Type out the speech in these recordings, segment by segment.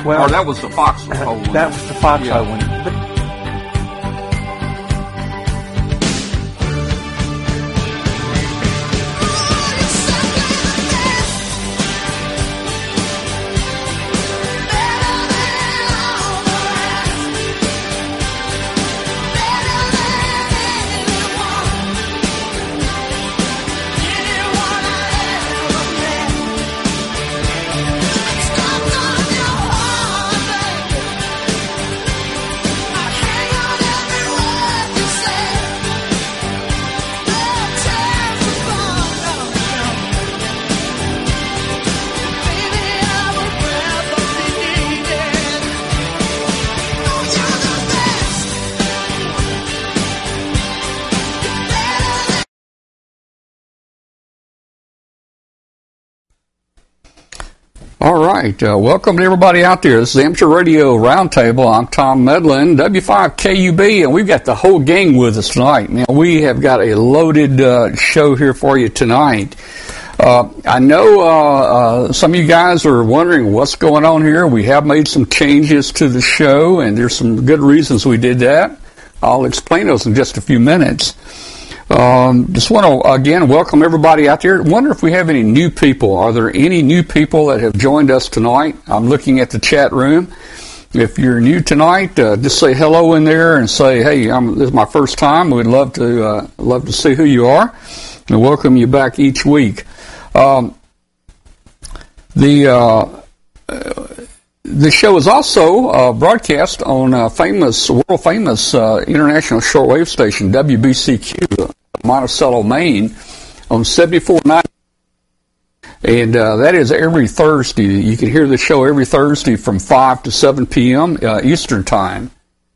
Well, or that was the Foxhole one. That was the Foxhole one. All right, welcome to everybody out there. This is Amateur Radio Roundtable. I'm Tom Medlin, W5KUB, and we've got the whole gang with us tonight. Now, we have got a loaded show here for you tonight. I know some of you guys are wondering what's going on here. We have made some changes to the show, and there's some good reasons we did that. I'll explain those in just a few minutes. Just want to, again, welcome everybody out there. Wonder if we have any new people. Are there any new people that have joined us tonight? I'm looking at the chat room. If you're new tonight, just say hello in there and say, hey, this is my first time. We'd love to see who you are and welcome you back each week. The show is also broadcast on world famous international shortwave station WBCQ, Monticello, Maine, on 74.9, and that is every Thursday. You can hear the show every Thursday from 5 to 7 p.m. Eastern Time.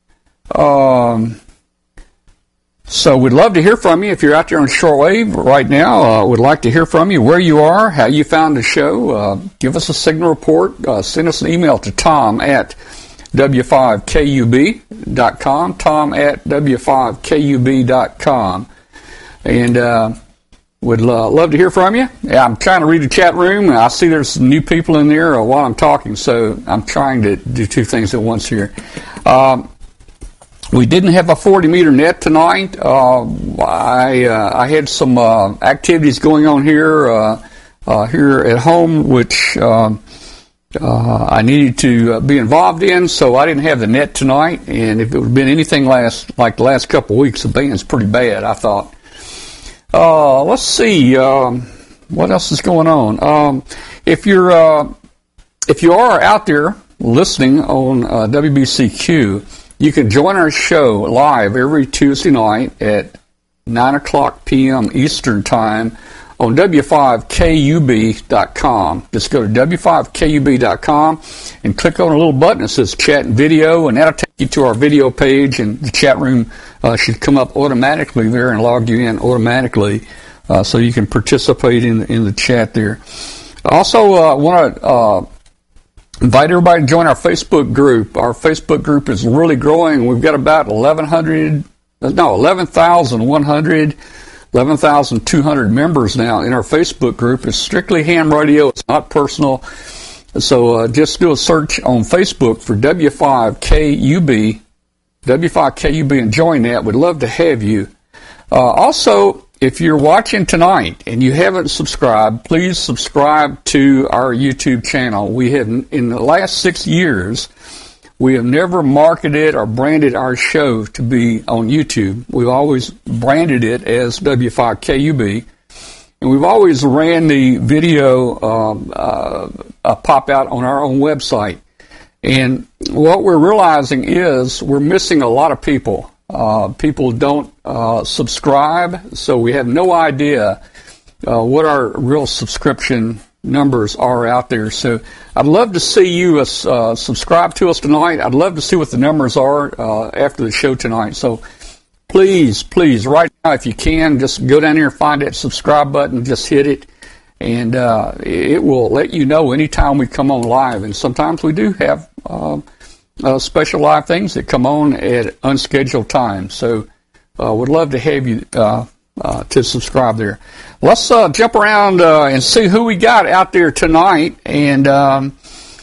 So we'd love to hear from you if you're out there on shortwave right now. We'd like to hear from you, where you are, how you found the show. Give us a signal report. Send us an email to Tom at W5KUB.com, Tom at W5KUB.com. And we'd love to hear from you. Yeah, I'm trying to read the chat room. I see there's some new people in there while I'm talking, so I'm trying to do two things at once here. We didn't have a 40-meter net tonight. I had some activities going on here at home, which I needed to be involved in, so I didn't have the net tonight. And if it would have been anything like the last couple of weeks, the band's pretty bad, I thought. Let's see what else is going on. If you are out there listening on WBCQ, you can join our show live every Tuesday night at 9 o'clock p.m. Eastern Time on W5KUB.com. Just go to W5KUB.com and click on a little button that says Chat and Video, and that'll take you to our video page, and the chat room should come up automatically there and log you in automatically so you can participate in the chat there. I also want to invite everybody to join our Facebook group. Our Facebook group is really growing. We've got about 11,200 members now in our Facebook group. It's strictly ham radio. It's not personal. So just do a search on Facebook for W5KUB, and join that. We'd love to have you. Also, if you're watching tonight and you haven't subscribed, please subscribe to our YouTube channel. We have, in the last 6 years, we have never marketed or branded our show to be on YouTube. We've always branded it as W5KUB, and we've always ran the video pop out on our own website. And what we're realizing is we're missing a lot of people. People don't subscribe, so we have no idea what our real subscription numbers are out there. So I'd love to see you subscribe to us tonight. I'd love to see what the numbers are after the show tonight. So please, right now, if you can, just go down here and find that subscribe button, just hit it, and it will let you know anytime we come on live. And sometimes we do have special live things that come on at unscheduled times. So would love to have you to subscribe there. Let's jump around and see who we got out there tonight. And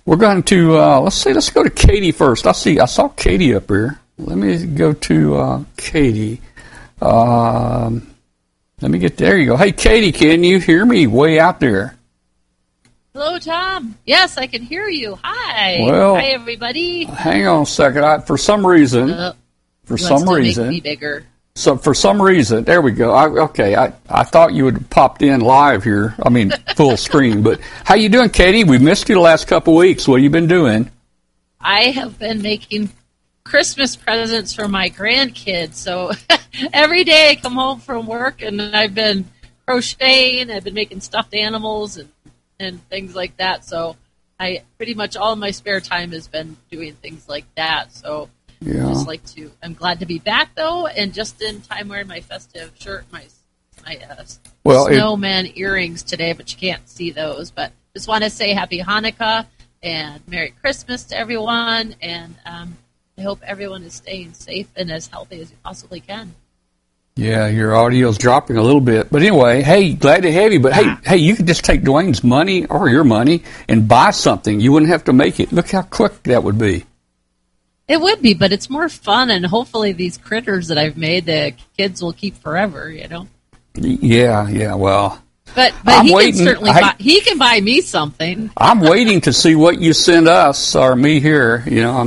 We're going to let's go to Katie first. I saw Katie up here. Let me go to Katie. Let me get there. You go. Hey, Katie, can you hear me way out there? Hello, Tom. Yes, I can hear you. Hi. Well, hi, everybody. Hang on a second. For some reason, make me bigger. So for some reason, there we go. I thought you had popped in live here. I mean, full screen. But how you doing, Katie? We missed you the last couple of weeks. What have you been doing? I have been making Christmas presents for my grandkids. So every day I come home from work and I've been crocheting. I've been making stuffed animals and things like that. So I pretty much all of my spare time has been doing things like that. So yeah. I'm glad to be back though, and just in time wearing my festive shirt, my snowman earrings today, but you can't see those. But just want to say Happy Hanukkah and Merry Christmas to everyone, and I hope everyone is staying safe and as healthy as you possibly can. Yeah, your audio's dropping a little bit. But anyway, hey, glad to have you. But hey, you could just take Dwayne's money or your money and buy something. You wouldn't have to make it. Look how quick that would be. It would be, but it's more fun, and hopefully these critters that I've made, the kids will keep forever, you know? Yeah, well. But he can buy me something. I'm waiting to see what you send us or me here.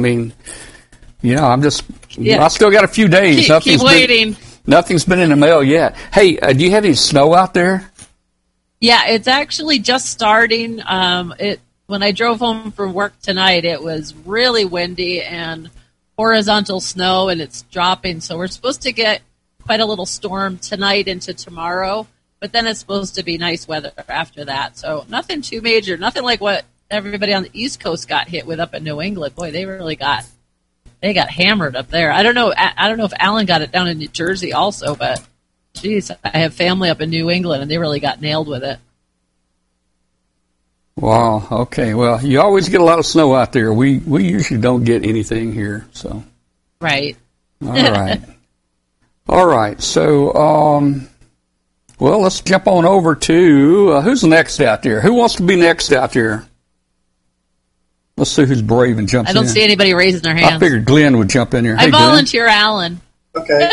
I still got a few days. Keep waiting. Nothing's been in the mail yet. Hey, do you have any snow out there? Yeah, it's actually just starting. When I drove home from work tonight, it was really windy and horizontal snow, and it's dropping. So we're supposed to get quite a little storm tonight into tomorrow, but then it's supposed to be nice weather after that. So nothing too major, nothing like what everybody on the East Coast got hit with up in New England. Boy, they got hammered up there. I don't know if Alan got it down in New Jersey also, but geez, I have family up in New England, and they really got nailed with it. Wow. Okay. Well, you always get a lot of snow out there. We usually don't get anything here. So. Right. All right. All right. So, well, let's jump on over to who's next out there. Who wants to be next out there? Let's see who's brave and jumps in. I don't see anybody raising their hands. I figured Glenn would jump in here. I volunteer Alan. Okay.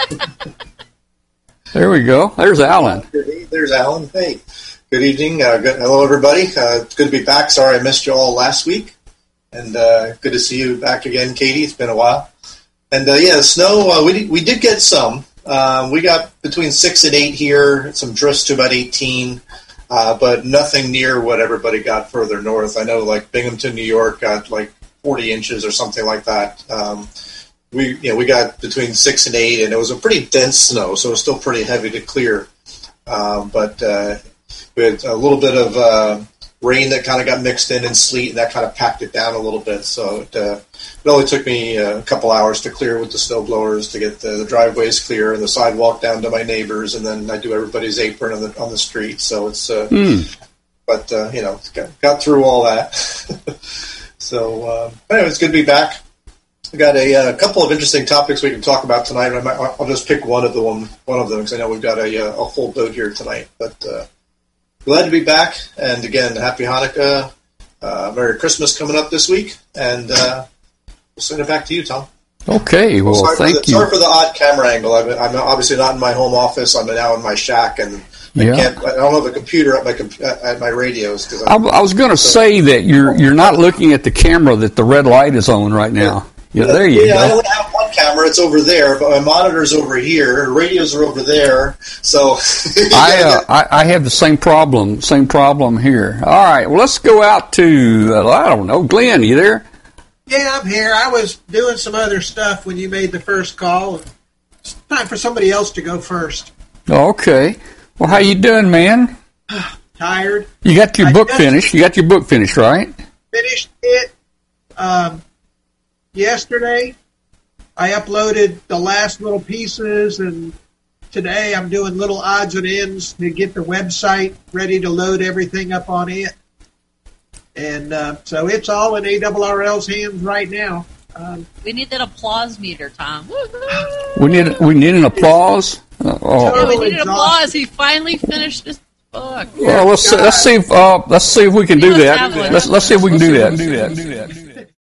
There we go. There's Alan. There's Alan. Hey. Good evening. Hello, everybody. It's good to be back. Sorry I missed you all last week. And good to see you back again, Katie. It's been a while. And, snow, we did get some. We got between 6 and 8 here, some drifts to about 18, but nothing near what everybody got further north. I know, like, Binghamton, New York got, like, 40 inches or something like that. We got between 6 and 8, and it was a pretty dense snow, so it was still pretty heavy to clear. But we had a little bit of rain that kind of got mixed in and sleet, and that kind of packed it down a little bit. So it only took me a couple hours to clear with the snow blowers to get the driveways clear and the sidewalk down to my neighbors, and then I do everybody's apron on the street. So it's but got through all that. So anyway, it's good to be back. We got a couple of interesting topics we can talk about tonight. I'll just pick one of them because I know we've got a full boat here tonight. But glad to be back, and again, Happy Hanukkah, Merry Christmas coming up this week, and we'll send it back to you, Tom. Okay, well, thank you. Sorry for the odd camera angle. I'm obviously not in my home office. I'm now in my shack, and I don't have a computer at my radios. I was going to say that you're not looking at the camera that the red light is on right now. Yeah, there you go. I only have one camera. It's over there, but my monitor's over here. Radios are over there. So I have the same problem here. All right, well, let's go out to I don't know, Glenn. You there? Yeah, I'm here. I was doing some other stuff when you made the first call. It's time for somebody else to go first. Okay. Well, how you doing, man? Tired. You got your book finished. You got your book finished, right? Finished it yesterday. I uploaded the last little pieces, and today I'm doing little odds and ends to get the website ready to load everything up on it. And so it's all in ARRL's hands right now. We need an applause meter, Tom. We need an applause. Yeah, we need an applause. He finally finished Fuck. Well, let's see if we can do that. Let's see if we can do that.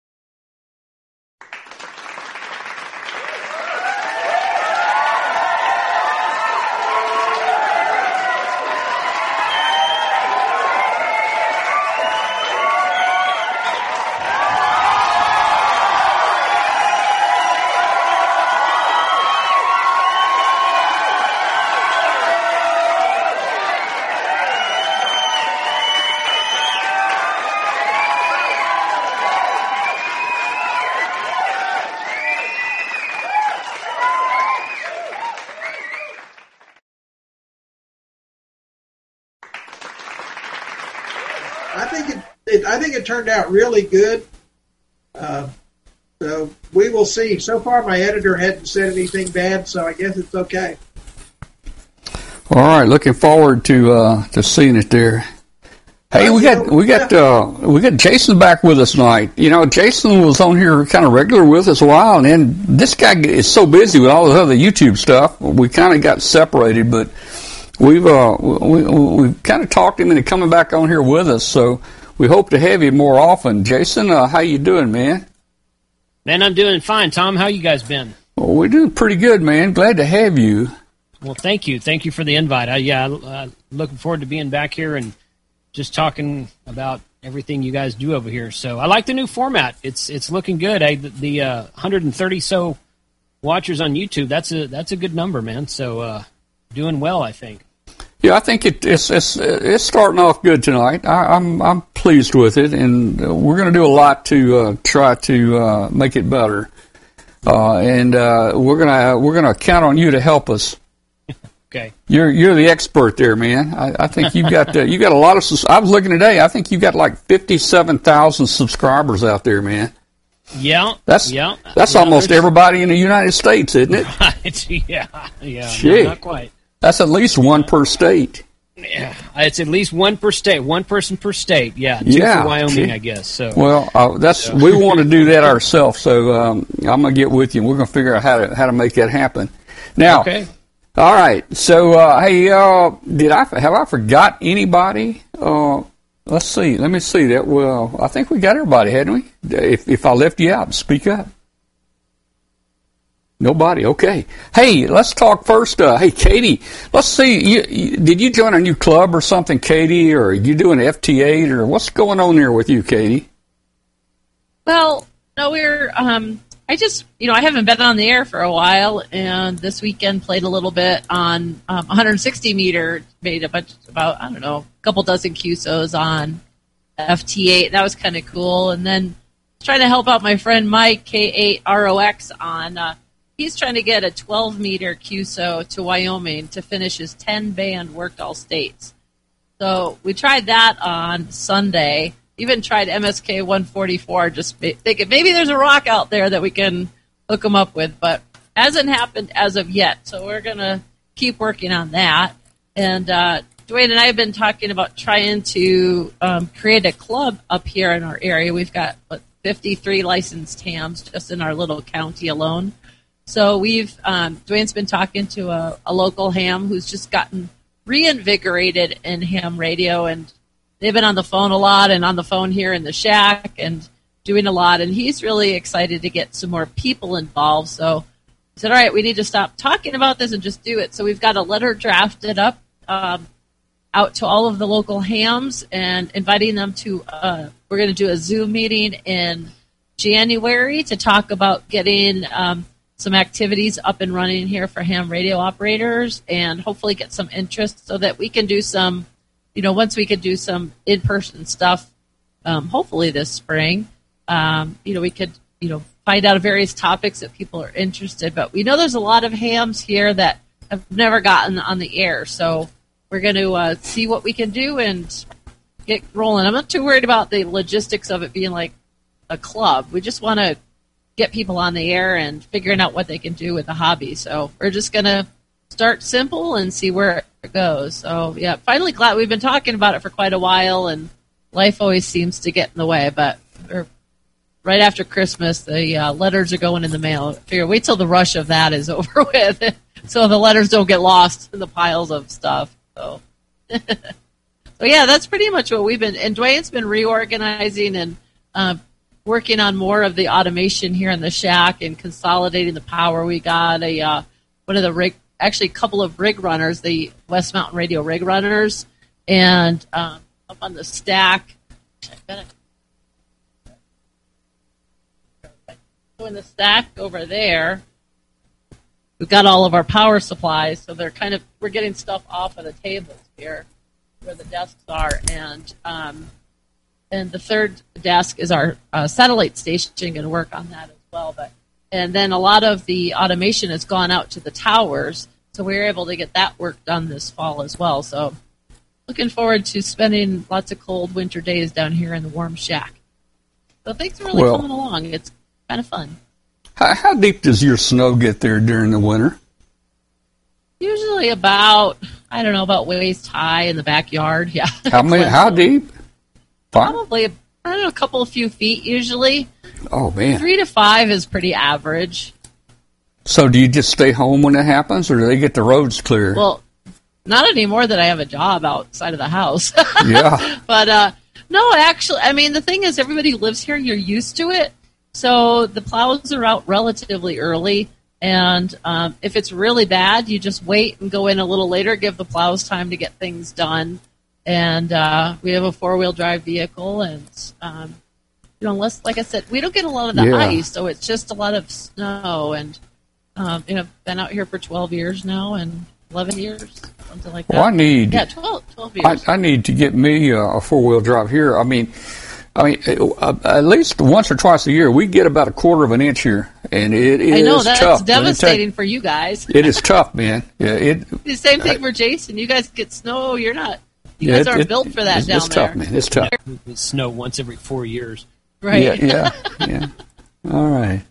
I think it turned out really good. So we will see. So far, my editor hadn't said anything bad, so I guess it's okay. All right, looking forward to seeing it there. Hey, we got Jason back with us tonight. You know, Jason was on here kind of regular with us a while, and then this guy is so busy with all the other YouTube stuff, we kind of got separated. But we've kind of talked him into coming back on here with us, so we hope to have you more often. Jason, how you doing, man? Man, I'm doing fine. Tom, how you guys been? Well, we're doing pretty good, man. Glad to have you. Well, thank you. Thank you for the invite. Looking forward to being back here and just talking about everything you guys do over here. So I like the new format. It's looking good. The 130 so watchers on YouTube. That's a good number, man. So doing well, I think. Yeah, I think it's starting off good tonight. I'm pleased with it, and we're going to do a lot to try to make it better. And we're gonna count on you to help us. Okay. You're the expert there, man. I think you've got you got a lot of. I was looking today. I think you've got like 57,000 subscribers out there, man. Yeah. That's almost everybody in the United States, isn't it? Right. Yeah. Shit. Not quite. That's at least one per state. Yeah, it's at least one per state, one person per state. Yeah, two for Wyoming, I guess. So well, we want to do that ourselves. So I'm gonna get with you, and we're gonna figure out how to make that happen. Now, okay. All right. So hey, have I forgot anybody? Let's see. Let me see that. Well, I think we got everybody, hadn't we? If I left you out, speak up. Nobody. Okay. Hey, let's talk first. Hey, Katie, let's see. Did you join a new club or something, Katie, or are you doing FT8, or what's going on there with you, Katie? Well, no, we're. I just, I haven't been on the air for a while, and this weekend played a little bit on 160 meter. Made about a couple dozen QSOs on FT8. That was kind of cool. And then trying to help out my friend Mike K8ROX on. He's trying to get a 12-meter QSO to Wyoming to finish his 10-band worked all states. So we tried that on Sunday. Even tried MSK 144, just thinking maybe there's a rock out there that we can hook him up with, but hasn't happened as of yet. So we're going to keep working on that. And Dwayne and I have been talking about trying to create a club up here in our area. We've got 53 licensed hams just in our little county alone. So Dwayne's been talking to a local ham who's just gotten reinvigorated in ham radio, and they've been on the phone a lot and on the phone here in the shack and doing a lot, and he's really excited to get some more people involved. So I said, all right, we need to stop talking about this and just do it. So we've got a letter drafted up out to all of the local hams and inviting them to we're going to do a Zoom meeting in January to talk about getting some activities up and running here for ham radio operators and hopefully get some interest so that we can do some, once we can do some in-person stuff, hopefully this spring, we could, find out various topics that people are interested. But we know there's a lot of hams here that have never gotten on the air. So we're going to see what we can do and get rolling. I'm not too worried about the logistics of it being like a club. We just want to get people on the air and figuring out what they can do with the hobby. So we're just going to start simple and see where it goes. So, yeah, finally glad we've been talking about it for quite a while, and life always seems to get in the way. But right after Christmas, the letters are going in the mail. Wait till the rush of that is over with so the letters don't get lost in the piles of stuff. So So yeah, that's pretty much what we've been. And Dwayne's been reorganizing and working on more of the automation here in the shack and consolidating the power. We got a couple of rig runners, the West Mountain Radio rig runners, and up on the stack. So in the stack over there, we've got all of our power supplies. So we're getting stuff off of the tables here, where the desks are, and the third desk is our satellite station. Going to work on that as well. And then a lot of the automation has gone out to the towers, so we were able to get that work done this fall as well. So looking forward to spending lots of cold winter days down here in the warm shack. So things are really coming along. It's kind of fun. How deep does your snow get there during the winter? Usually about waist high in the backyard. Yeah. How deep? Probably, a couple of few feet usually. Oh, man. 3 to 5 is pretty average. So do you just stay home when it happens, or do they get the roads clear? Well, not anymore that I have a job outside of the house. Yeah. But, no, actually, the thing is everybody lives here, you're used to it. So the plows are out relatively early. And if it's really bad, you just wait and go in a little later, give the plows time to get things done. And we have a 4-wheel drive vehicle, and unless, like I said, we don't get a lot of the ice, so it's just a lot of snow. And been out here for 12 years now, and 11 years, something like that. Well, 12 years. I need to get me a 4-wheel drive here. At least once or twice a year, we get about a quarter of an inch here, and it is tough. I know, that's devastating for you guys. It is tough, man. Yeah, the same thing for Jason. You guys get snow. You're not. You guys aren't built for that down there. It's tough, man. It's tough. It's snow once every 4 years. Right. Yeah. All right.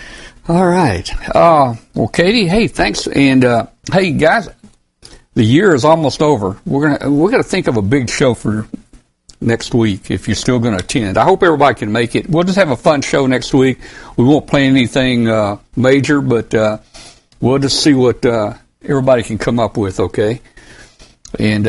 Well, Katie, hey, thanks. And hey, guys, the year is almost over. We're gonna think of a big show for next week if you're still going to attend. I hope everybody can make it. We'll just have a fun show next week. We won't play anything major, but we'll just see what everybody can come up with, okay? And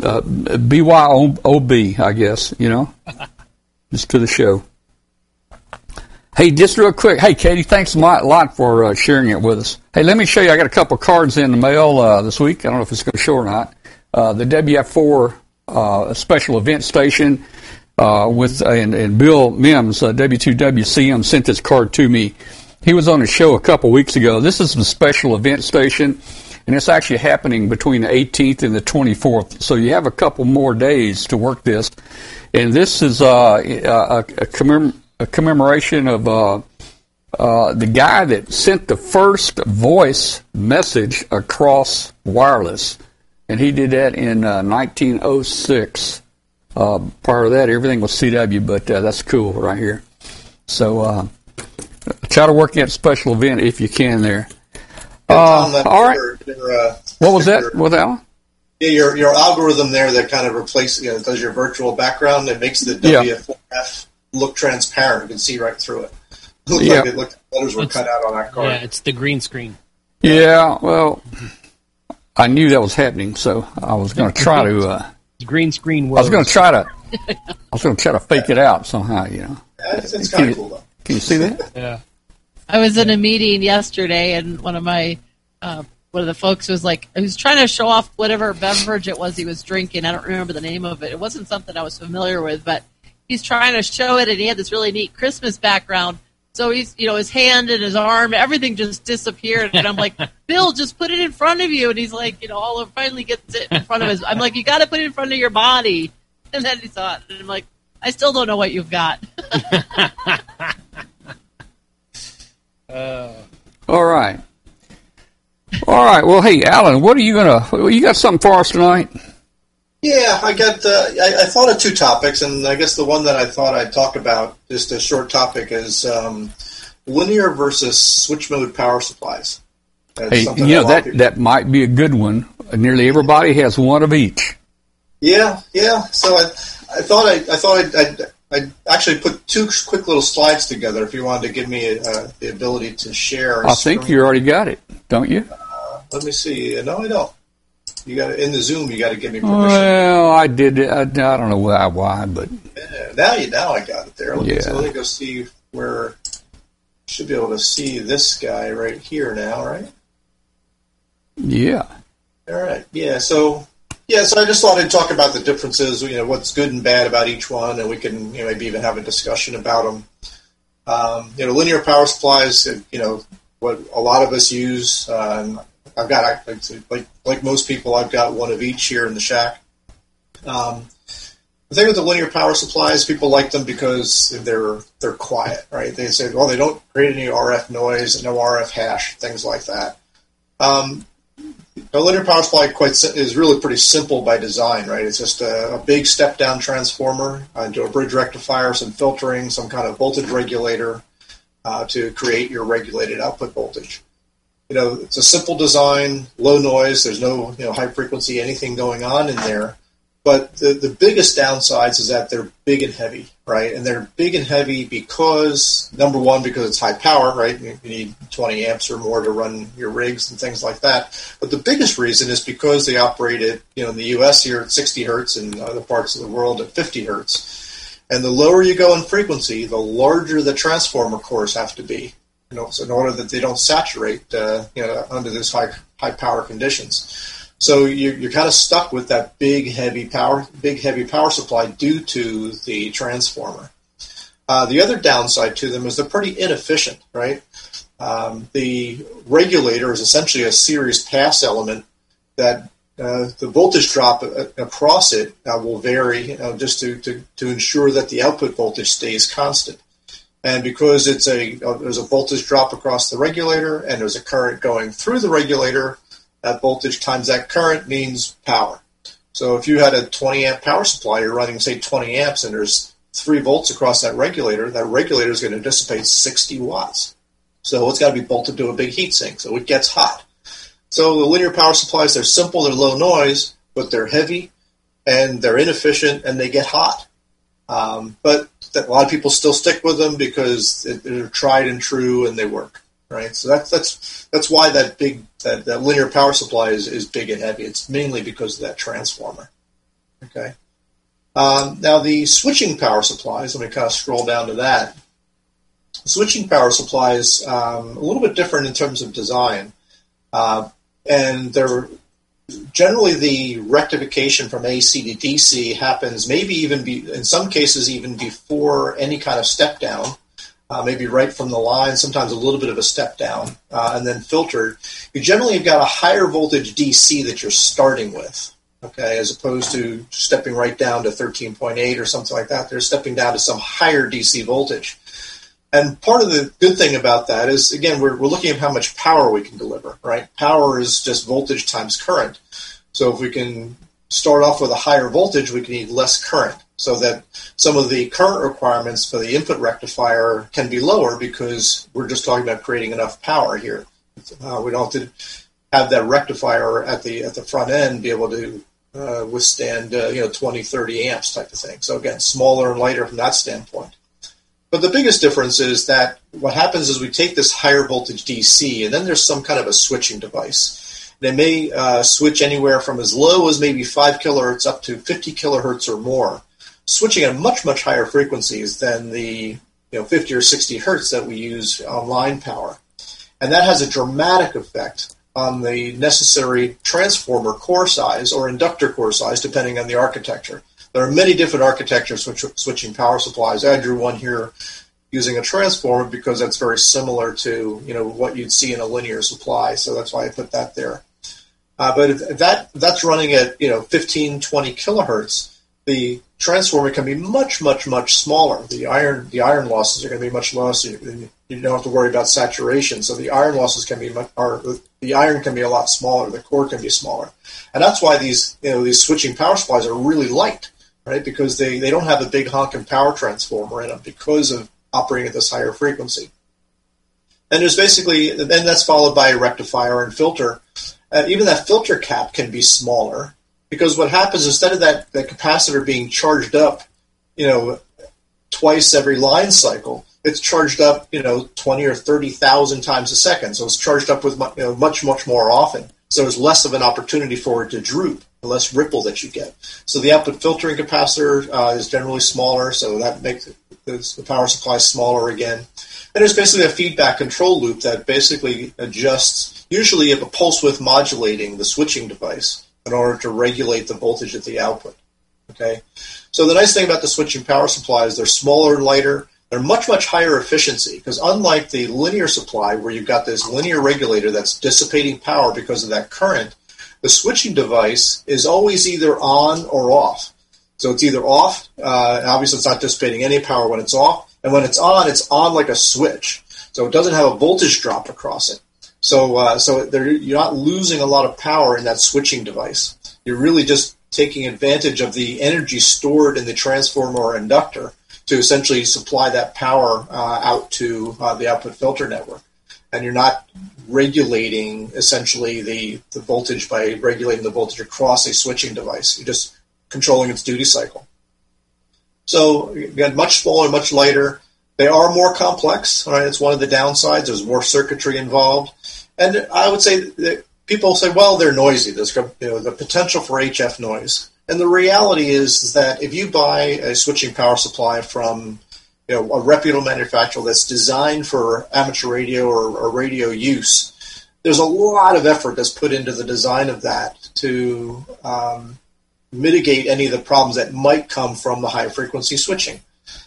BYOB, I guess, just to the show. Hey, just real quick. Hey, Katie, thanks a lot for sharing it with us. Hey, let me show you. I got a couple of cards in the mail this week. I don't know if it's going to show or not. The WF4 special event station and Bill Mims, W2WCM, sent this card to me. He was on a show a couple weeks ago. This is the special event station, and it's actually happening between the 18th and the 24th. So you have a couple more days to work this. And this is a commemoration of the guy that sent the first voice message across wireless. And he did that in 1906. Prior to that, everything was CW, but that's cool right here. So try to work that special event if you can there. All right. What was that? What was that one? Yeah, your algorithm there that kind of replaces, does your virtual background. It makes the WF4F look transparent. You can see right through it. It looked like the letters were cut out on that card. Yeah, it's the green screen. Yeah, well, I knew that was happening, so I was going to try to. Green screen. I was going to try to fake it out somehow. It's kind of cool though. Can you see that? Yeah. I was in a meeting yesterday, and one of the folks was like, he was trying to show off whatever beverage it was he was drinking. I don't remember the name of it. It wasn't something I was familiar with, but he's trying to show it, and he had this really neat Christmas background. So he's, his hand and his arm, everything just disappeared. And I'm like, Bill, just put it in front of you. And he's like, Oliver finally gets it in front of his. I'm like, you got to put it in front of your body. And then he saw it. And I'm like, I still don't know what you've got. All right. Well, hey, Alan, what are you you got something for us tonight? Yeah, I got. I thought of two topics, and I guess the one that I thought I'd talk about, just a short topic, is linear versus switch mode power supplies. Hey, that might be a good one. Nearly everybody has one of each. Yeah. So I thought I'd actually put two quick little slides together. If you wanted to give me the ability to share. I think you already got it, don't you? Let me see. No, I don't. You got in the Zoom. You got to give me permission. Well, I did. I don't know why, but yeah, now I got it there. Let me go see where. Should be able to see this guy right here now, right? Yeah. All right. Yeah. So I just thought I'd talk about the differences. What's good and bad about each one, and we can maybe even have a discussion about them. Linear power supplies. What a lot of us use. I've got, like most people, I've got one of each here in the shack. The thing with the linear power supplies, people like them because they're quiet, right? They say, well, they don't create any RF noise, no RF hash, things like that. A linear power supply is really pretty simple by design, right? It's just a big step-down transformer into a bridge rectifier, some filtering, some kind of voltage regulator to create your regulated output voltage. It's a simple design, low noise. There's no high frequency anything going on in there. But the biggest downsides is that they're big and heavy, right? And they're big and heavy because, number one, because it's high power, right? You need 20 amps or more to run your rigs and things like that. But the biggest reason is because they operate at, in the U.S. here at 60 hertz and other parts of the world at 50 hertz. And the lower you go in frequency, the larger the transformer cores have to be, so in order that they don't saturate, under these high power conditions. So you're kind of stuck with that big heavy power supply due to the transformer. The other downside to them is they're pretty inefficient, right? The regulator is essentially a series pass element that the voltage drop across it will vary just to ensure that the output voltage stays constant. And because there's a voltage drop across the regulator and there's a current going through the regulator, that voltage times that current means power. So if you had a 20 amp power supply, you're running, say, 20 amps, and there's 3 volts across that regulator is going to dissipate 60 watts. So it's got to be bolted to a big heat sink, so it gets hot. So the linear power supplies, they're simple, they're low noise, but they're heavy, and they're inefficient, and they get hot. But a lot of people still stick with them because they're tried and true, and they work. Right, so that's why that linear power supply is big and heavy. It's mainly because of that transformer. Okay. Now the switching power supplies. Let me kind of scroll down to that. Switching power supplies a little bit different in terms of design, and they're generally the rectification from AC to DC happens maybe even in some cases even before any kind of step down. Maybe right from the line, sometimes a little bit of a step down, and then filtered. You generally have got a higher voltage DC that you're starting with, okay, as opposed to stepping right down to 13.8 or something like that. They're stepping down to some higher DC voltage. And part of the good thing about that is, again, we're looking at how much power we can deliver, right? Power is just voltage times current. So if we can start off with a higher voltage, we can need less current, so that some of the current requirements for the input rectifier can be lower because we're just talking about creating enough power here. We don't have to have that rectifier at the front end be able to withstand 20, 30 amps type of thing. So again, smaller and lighter from that standpoint. But the biggest difference is that what happens is we take this higher voltage DC, and then there's some kind of a switching device. They may switch anywhere from as low as maybe 5 kilohertz up to 50 kilohertz or more, switching at much, much higher frequencies than the 50 or 60 hertz that we use on line power. And that has a dramatic effect on the necessary transformer core size or inductor core size, depending on the architecture. There are many different architectures for switching power supplies. I drew one here using a transformer because that's very similar to what you'd see in a linear supply, so that's why I put that there. But if that's running at 15, 20 kilohertz, the transformer can be much, much, much smaller. The iron losses are going to be much less. You don't have to worry about saturation. So the iron losses the iron can be a lot smaller. The core can be smaller, and that's why these switching power supplies are really light, right? Because they don't have a big honking power transformer in them because of operating at this higher frequency. And there's then that's followed by a rectifier and filter. Even that filter cap can be smaller. Because what happens, instead of that capacitor being charged up, twice every line cycle, it's charged up, 20 or 30,000 times a second. So it's charged up with much, much more often. So there's less of an opportunity for it to droop, the less ripple that you get. So the output filtering capacitor is generally smaller, so that makes the power supply smaller again. And there's basically a feedback control loop that basically adjusts, usually a pulse width modulating the switching device in order to regulate the voltage at the output. Okay, so the nice thing about the switching power supply is they're smaller and lighter. They're much, much higher efficiency because unlike the linear supply where you've got this linear regulator that's dissipating power because of that current, the switching device is always either on or off. So it's either off, and obviously it's not dissipating any power when it's off, and when it's on like a switch. So it doesn't have a voltage drop across it. So you're not losing a lot of power in that switching device. You're really just taking advantage of the energy stored in the transformer or inductor to essentially supply that power out to the output filter network. And you're not regulating essentially the voltage by regulating the voltage across a switching device. You're just controlling its duty cycle. So again, much smaller, much lighter. They are more complex. All right, it's one of the downsides. There's more circuitry involved. And I would say that people say, well, they're noisy. There's the potential for HF noise. And the reality is that if you buy a switching power supply from a reputable manufacturer that's designed for amateur radio or radio use, there's a lot of effort that's put into the design of that to mitigate any of the problems that might come from the high frequency switching.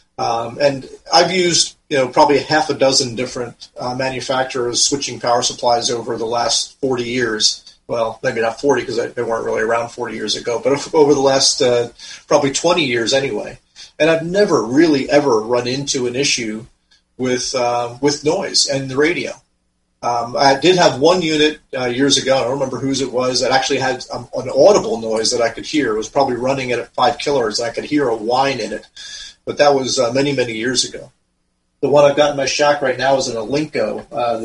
And I've used probably half a dozen different manufacturers switching power supplies over the last 40 years. Well, maybe not 40 because they weren't really around 40 years ago, but over the last probably 20 years anyway. And I've never really ever run into an issue with noise and the radio. I did have one unit years ago, I don't remember whose it was, that actually had an audible noise that I could hear. It was probably running at 5 kilohertz, and I could hear a whine in it. But that was many, many years ago. The one I've got in my shack right now is an Alinco, the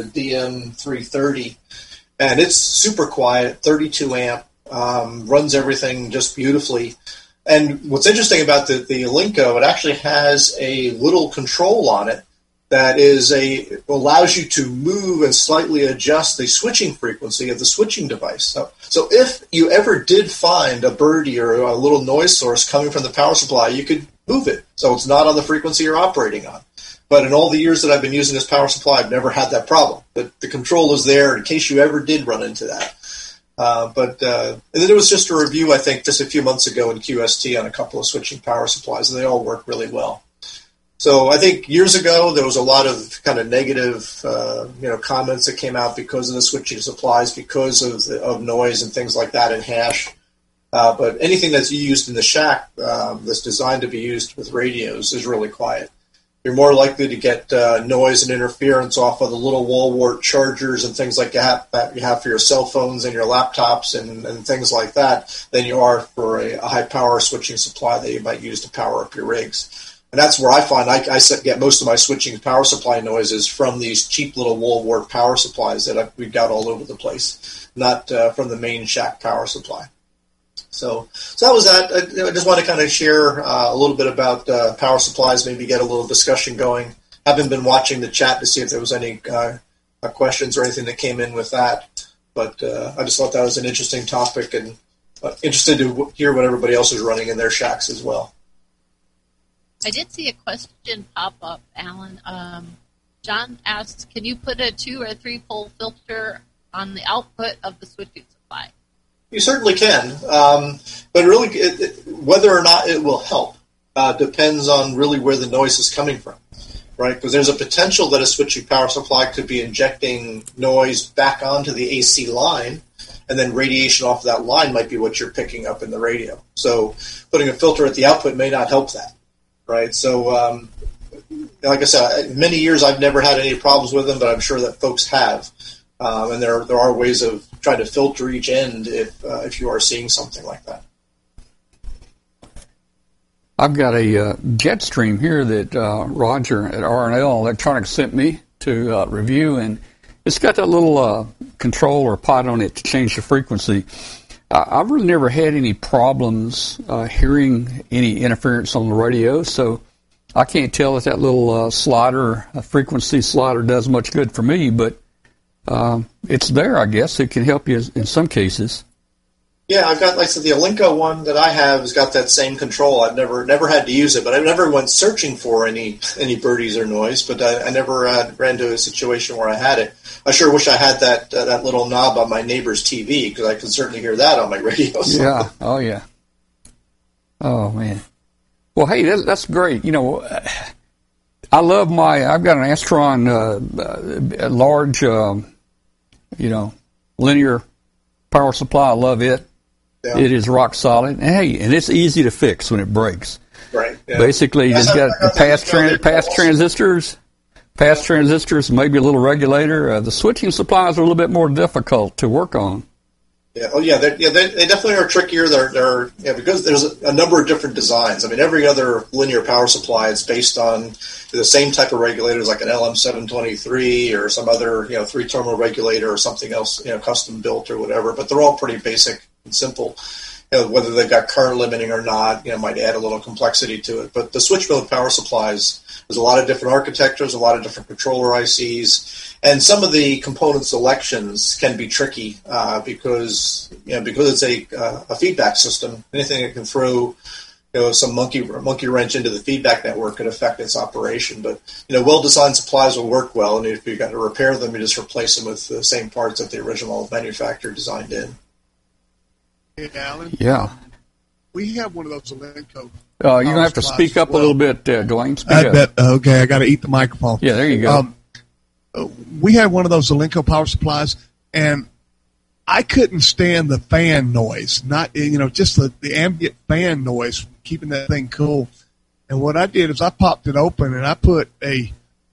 DM330. And it's super quiet, 32 amp, runs everything just beautifully. And what's interesting about the Alinco, it actually has a little control on it that allows you to move and slightly adjust the switching frequency of the switching device. So if you ever did find a birdie or a little noise source coming from the power supply, you could move it so it's not on the frequency you're operating on. But in all the years that I've been using this power supply, I've never had that problem. But the control is there in case you ever did run into that. And then there was just a review, I think, just a few months ago in QST on a couple of switching power supplies, and they all work really well. So I think years ago there was a lot of kind of negative, comments that came out because of the switching supplies, because of noise and things like that in hash. But anything that's used in the shack that's designed to be used with radios is really quiet. You're more likely to get noise and interference off of the little wall wart chargers and things like that you have for your cell phones and your laptops and things like that than you are for a high power switching supply that you might use to power up your rigs. And that's where I find I get most of my switching power supply noises from these cheap little wall wart power supplies that we've got all over the place, not from the main shack power supply. So that was that. I just want to kind of share a little bit about power supplies, maybe get a little discussion going. Haven't been watching the chat to see if there was any questions or anything that came in with that. But I just thought that was an interesting topic and interested to hear what everybody else is running in their shacks as well. I did see a question pop up, Alan. John asked, can you put a 2 or 3 pole filter on the output of the switching supply? You certainly can, but really whether or not it will help depends on really where the noise is coming from, right? Because there's a potential that a switching power supply could be injecting noise back onto the AC line, and then radiation off of that line might be what you're picking up in the radio. So putting a filter at the output may not help that, right? So like I said, many years I've never had any problems with them, but I'm sure that folks have. And there are ways of trying to filter each end if you are seeing something like that. I've got a Jetstream here that Roger at R&L Electronics sent me to review, and it's got that little controller pod on it to change the frequency. I've really never had any problems hearing any interference on the radio, so I can't tell if that little frequency slider does much good for me, but it's there, I guess. It can help you in some cases. Yeah, I've got, like I said, the Alinco one that I have has got that same control. I've never had to use it, but I never went searching for any birdies or noise. But I never ran into a situation where I had it. I sure wish I had that little knob on my neighbor's TV, because I could certainly hear that on my radio. So. Yeah. Oh yeah. Oh man. Well, hey, that's great. You know, I love I've got an Astron large, linear power supply. I love it. Yeah. It is rock solid. And it's easy to fix when it breaks. Right. Yeah. Basically, you just got past transistors, maybe a little regulator. The switching supplies are a little bit more difficult to work on. Yeah. Oh, yeah. They definitely are trickier. They're because there's a number of different designs. I mean, every other linear power supply is based on the same type of regulators, like an LM723 or some other 3-terminal regulator or something else, custom built or whatever. But they're all pretty basic and simple. Whether they've got current limiting or not, might add a little complexity to it. But the switch mode power supplies, there's a lot of different architectures, a lot of different controller ICs, and some of the component selections can be tricky because it's a feedback system. Anything that can throw some monkey wrench into the feedback network could affect its operation. But well-designed supplies will work well, and if you've got to repair them, you just replace them with the same parts that the original manufacturer designed in. Hey, Alan. Yeah. We have one of those Alinco. You're going to have to speak up a little bit, Dwayne. Speak up. Okay, I got to eat the microphone. Yeah, there you go. We had one of those Alinco power supplies, and I couldn't stand the fan noise, not just the ambient fan noise from keeping that thing cool. And what I did is I popped it open, and I put a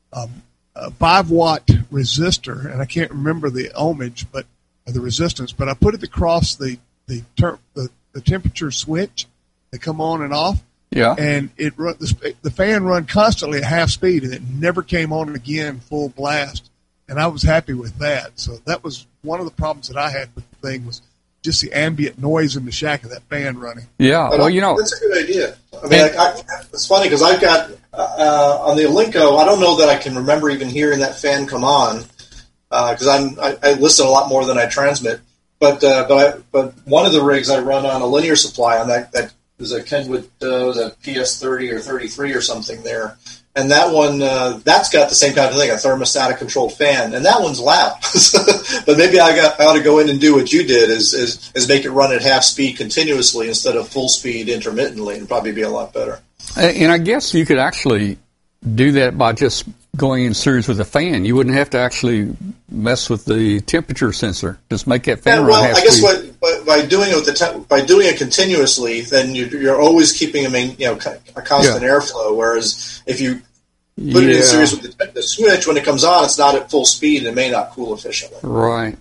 5-watt resistor, and I can't remember the ohmage, but the resistance, but I put it across the temperature switch that come on and off. Yeah. And the fan run constantly at half speed, and it never came on again full blast. And I was happy with that. So that was one of the problems that I had with the thing, was just the ambient noise in the shack of that fan running. Yeah. Well, that's a good idea. I mean, it's funny because I've got on the Alinco, I don't know that I can remember even hearing that fan come on because I listen a lot more than I transmit. But one of the rigs I run on a linear supply on that was a Kenwood a PS30 or 33 or something there, and that one that's got the same kind of thing, a thermostatic controlled fan, and that one's loud. But maybe I ought to go in and do what you did, is make it run at half speed continuously instead of full speed intermittently, and probably be a lot better. And I guess you could actually do that by just going in series with a fan. You wouldn't have to actually mess with the temperature sensor. Just make that fan run half speed. I guess by doing it continuously, then you're always keeping a constant airflow. Whereas if you put it in series with the switch, when it comes on, it's not at full speed and it may not cool efficiently. Right.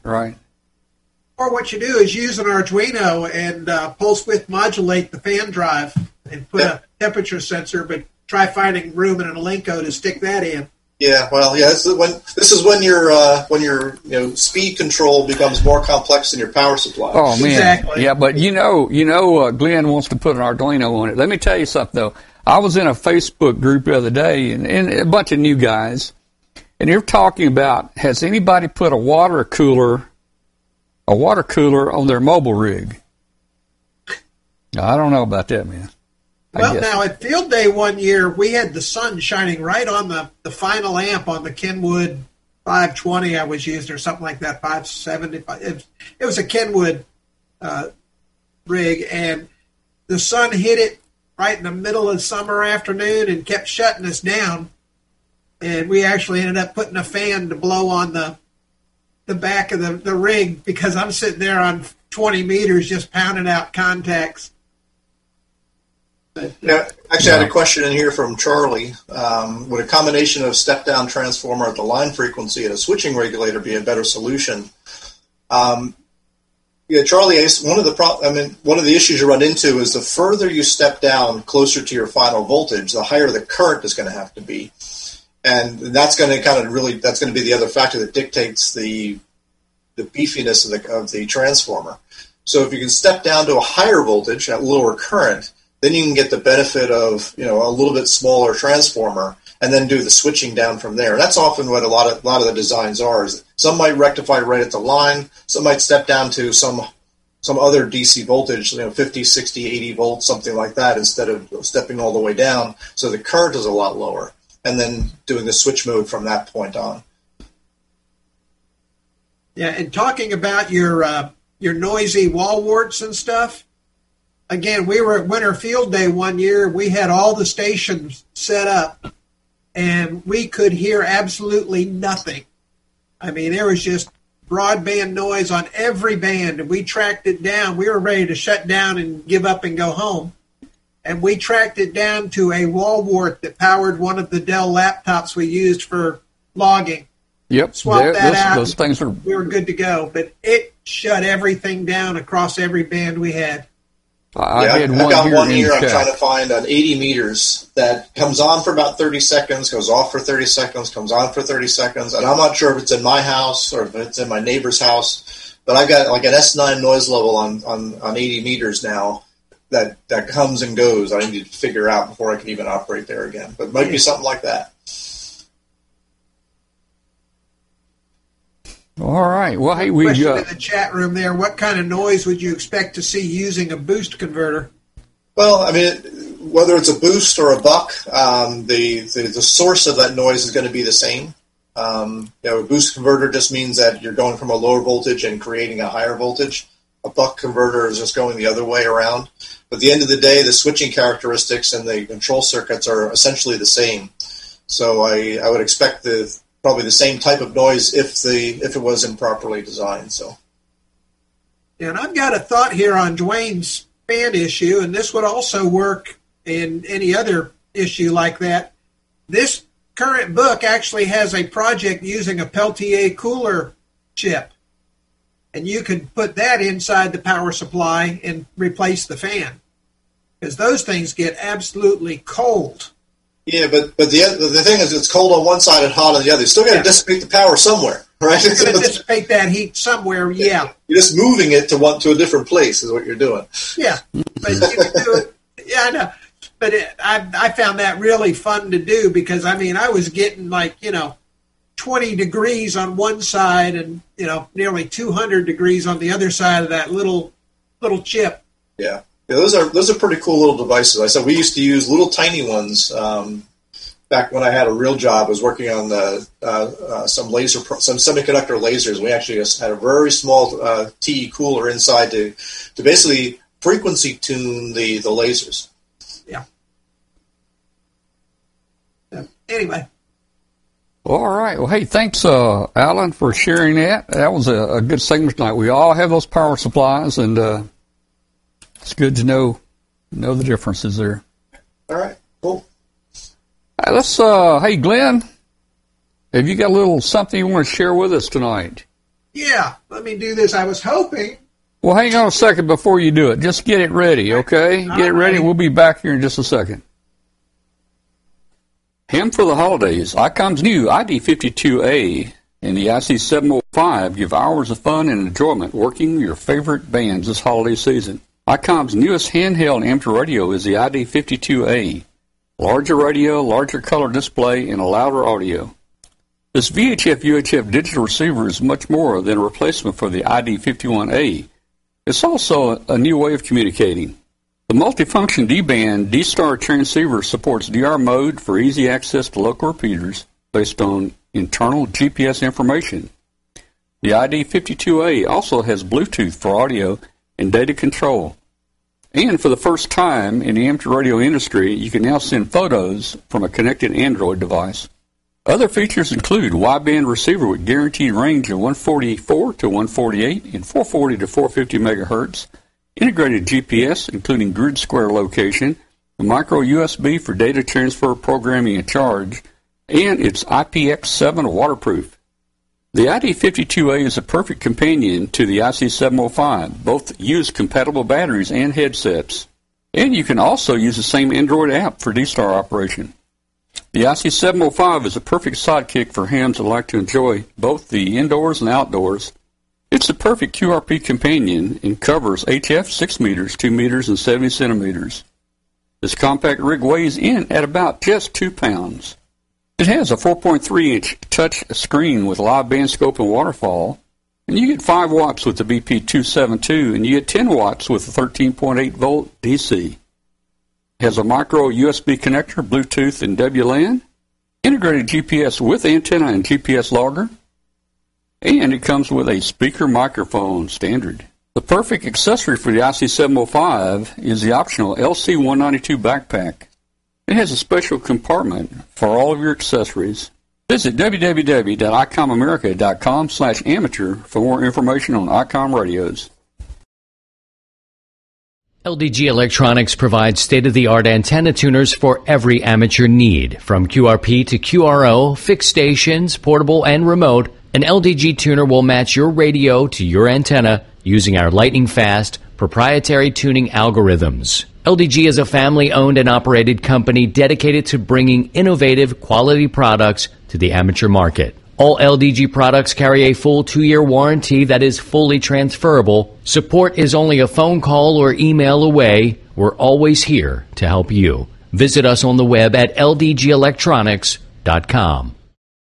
Or what you do is use an Arduino and pulse width modulate the fan drive and put a temperature sensor, but try finding room in an Alinco to stick that in. Yeah, well, this is when your speed control becomes more complex than your power supply. Oh man, exactly. Yeah, but Glenn wants to put an Arduino on it. Let me tell you something though. I was in a Facebook group the other day, and a bunch of new guys, and they're talking about, has anybody put a water cooler on their mobile rig? I don't know about that, man. Well, now at Field Day one year, we had the sun shining right on the final amp on the Kenwood 520 I was using, or something like that, 575. It was a Kenwood rig, and the sun hit it right in the middle of the summer afternoon and kept shutting us down. And we actually ended up putting a fan to blow on the back of the rig, because I'm sitting there on 20 meters just pounding out contacts. Yeah, actually, I had a question in here from Charlie. Would a combination of step-down transformer at the line frequency and a switching regulator be a better solution? Charlie, one of the issues you run into is the further you step down closer to your final voltage, the higher the current is going to have to be, and that's going to be the other factor that dictates the beefiness of the transformer. So if you can step down to a higher voltage at lower current, then you can get the benefit of a little bit smaller transformer, and then do the switching down from there. And that's often what a lot of the designs are. Is Some might rectify right at the line. Some might step down to some other DC voltage, 50, 60, 80 volts, something like that, instead of stepping all the way down. So the current is a lot lower, and then doing the switch mode from that point on. Yeah, and talking about your noisy wall warts and stuff, again, we were at Winter Field Day one year. We had all the stations set up, and we could hear absolutely nothing. I mean, there was just broadband noise on every band, and we tracked it down. We were ready to shut down and give up and go home. And we tracked it down to a wall wart that powered one of the Dell laptops we used for logging. Yep. Swapped that out. Those things are... We were good to go, but it shut everything down across every band we had. I've got one here. I'm trying to find an 80 meters that comes on for about 30 seconds, goes off for 30 seconds, comes on for 30 seconds. And I'm not sure if it's in my house or if it's in my neighbor's house, but I've got like an S9 noise level on 80 meters now that comes and goes. I need to figure out before I can even operate there again. But it might be something like that. All right. Well, hey, question in the chat room there. What kind of noise would you expect to see using a boost converter? Well, I mean, whether it's a boost or a buck, the source of that noise is going to be the same. A boost converter just means that you're going from a lower voltage and creating a higher voltage. A buck converter is just going the other way around. But at the end of the day, the switching characteristics and the control circuits are essentially the same. So I would expect probably the same type of noise if it was improperly designed. So, and I've got a thought here on Dwayne's fan issue, and this would also work in any other issue like that. This current book actually has a project using a Peltier cooler chip, and you could put that inside the power supply and replace the fan, because those things get absolutely cold. Yeah, but the thing is, it's cold on one side and hot on the other. You still got to dissipate the power somewhere, right? You're going to dissipate that heat somewhere, yeah. You're just moving it to a different place is what you're doing. Yeah, but you can do it. Yeah, I know. But I found that really fun to do because, I mean, I was getting 20 degrees on one side and, nearly 200 degrees on the other side of that little chip. Yeah. Yeah, those are pretty cool little devices. I said we used to use little tiny ones back when I had a real job. I was working on some semiconductor lasers. We actually just had a very small TE cooler inside to basically frequency tune the lasers. Yeah. Anyway. All right. Well, hey, thanks, Alan, for sharing that. That was a good segment tonight. We all have those power supplies, and it's good to know the differences there. All right, cool. All right, hey, Glenn, have you got a little something you want to share with us tonight? Yeah, let me do this. I was hoping. Well, hang on a second before you do it. Just get it ready, okay? Get it ready. We'll be back here in just a second. Ham for the holidays. ICOM's new ID52A and the IC705 give hours of fun and enjoyment working your favorite bands this holiday season. ICOM's newest handheld amateur radio is the ID52A. Larger radio, larger color display, and a louder audio. This VHF-UHF digital receiver is much more than a replacement for the ID51A. It's also a new way of communicating. The multifunction D-band D-Star transceiver supports DR mode for easy access to local repeaters based on internal GPS information. The ID52A also has Bluetooth for audio and data control. And for the first time in the amateur radio industry, you can now send photos from a connected Android device. Other features include wideband receiver with guaranteed range of 144 to 148 and 440 to 450 megahertz, integrated GPS including grid square location, a micro USB for data transfer, programming, and charge, and it's IPX7 waterproof. The ID52A is a perfect companion to the IC705. Both use compatible batteries and headsets. And you can also use the same Android app for D-Star operation. The IC705 is a perfect sidekick for hams that like to enjoy both the indoors and outdoors. It's the perfect QRP companion and covers HF 6 meters, 2 meters, and 70 centimeters. This compact rig weighs in at about just 2 pounds. It has a 4.3-inch touch screen with live band scope and waterfall, and you get 5 watts with the BP272, and you get 10 watts with the 13.8-volt DC. It has a micro USB connector, Bluetooth, and WLAN, integrated GPS with antenna and GPS logger, and it comes with a speaker microphone standard. The perfect accessory for the IC705 is the optional LC192 backpack. It has a special compartment for all of your accessories. Visit www.icomamerica.com/amateur for more information on ICOM radios. LDG Electronics provides state-of-the-art antenna tuners for every amateur need. From QRP to QRO, fixed stations, portable and remote, an LDG tuner will match your radio to your antenna using our lightning-fast, proprietary tuning algorithms. LDG is a family-owned and operated company dedicated to bringing innovative, quality products to the amateur market. All LDG products carry a full 2-year warranty that is fully transferable. Support is only a phone call or email away. We're always here to help you. Visit us on the web at ldgelectronics.com.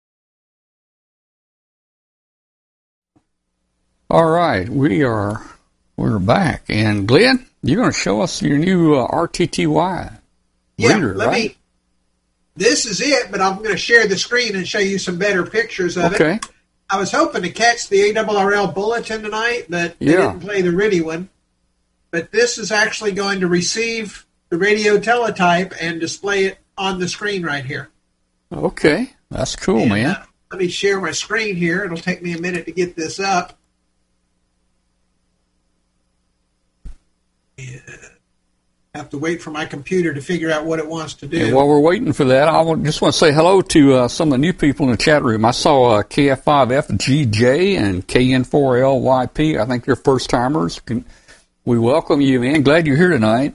All right, we're back, and Glenn, you're going to show us your new RTTY reader, right? This is it, but I'm going to share the screen and show you some better pictures of it. I was hoping to catch the ARRL bulletin tonight, but they didn't play the RTTY one. But this is actually going to receive the radio teletype and display it on the screen right here. Okay, that's cool, man. Let me share my screen here. It'll take me a minute to get this up. Have to wait for my computer to figure out what it wants to do. And while we're waiting for that, I just want to say hello to some of the new people in the chat room. I saw KF5FGJ and KN4LYP. I think they're first-timers. We welcome you, man. Glad you're here tonight.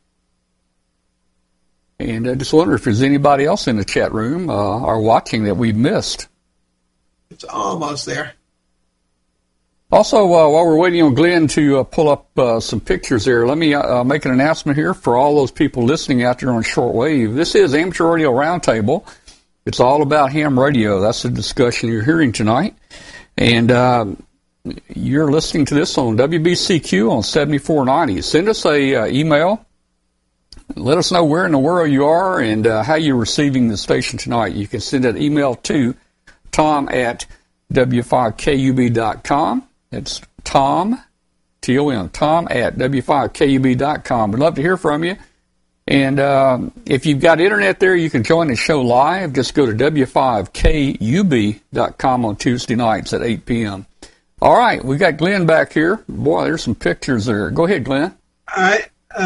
And I just wonder if there's anybody else in the chat room or watching that we've missed. It's almost there. Also, while we're waiting on Glenn to pull up some pictures there, let me make an announcement here for all those people listening out there on shortwave. This is Amateur Radio Roundtable. It's all about ham radio. That's the discussion you're hearing tonight. And you're listening to this on WBCQ on 7490. Send us a email. Let us know where in the world you are and how you're receiving the station tonight. You can send that email to tom@w5kub.com. It's Tom, T-O-M, Tom at w5kub.com. We'd love to hear from you. And if you've got internet there, you can join the show live. Just go to w5kub.com on Tuesday nights at 8 p.m. All right, we got Glenn back here. Boy, there's some pictures there. Go ahead, Glenn. All right.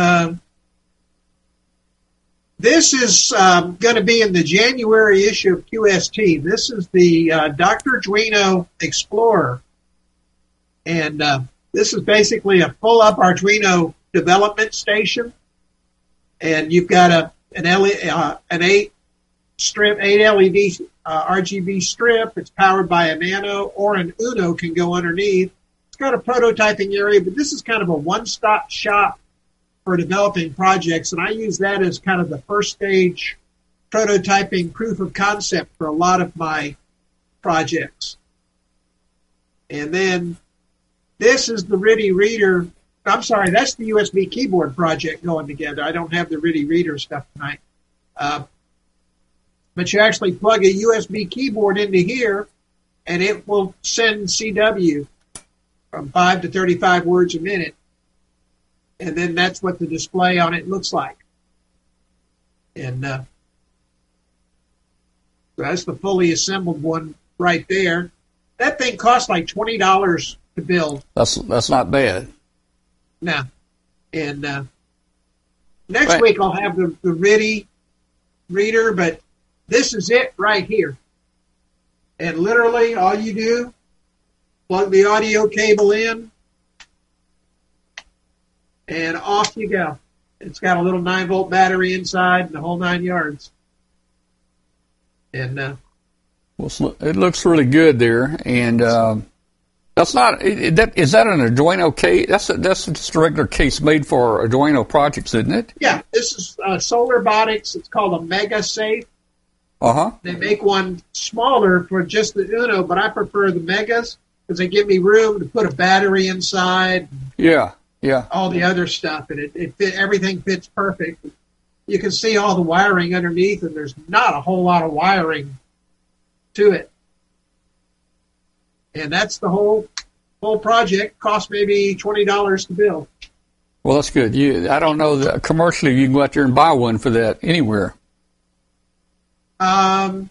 This is going to be in the January issue of QST. This is the Dr. Arduino Explorer. And this is basically a full-up Arduino development station. And you've got an 8 LED RGB strip. It's powered by a Nano, or an Uno can go underneath. It's got a prototyping area, but this is kind of a one-stop shop for developing projects. And I use that as kind of the first stage prototyping proof of concept for a lot of my projects. And then this is the RTTY reader. I'm sorry, that's the USB keyboard project going together. I don't have the RTTY reader stuff tonight. But you actually plug a USB keyboard into here, and it will send CW from 5 to 35 words a minute. And then that's what the display on it looks like. And so that's the fully assembled one right there. That thing costs like $20 to build. That's not bad. No. And next week I'll have the RTTY reader, but this is it right here. And literally all you do, plug the audio cable in, and off you go. It's got a little 9-volt battery inside and the whole 9 yards. And well, it looks really good there. And that's not is that an Arduino case? That's just a regular case made for Arduino projects, isn't it? Yeah, this is Solar Robotics. It's called a Mega Safe. They make one smaller for just the Uno, but I prefer the Megas because they give me room to put a battery inside. Yeah. All the other stuff, and everything fits perfect. You can see all the wiring underneath, and there's not a whole lot of wiring to it. And that's the whole project. Cost maybe $20 to build. Well, that's good. I don't know that commercially you can go out there and buy one for that anywhere. Doesn't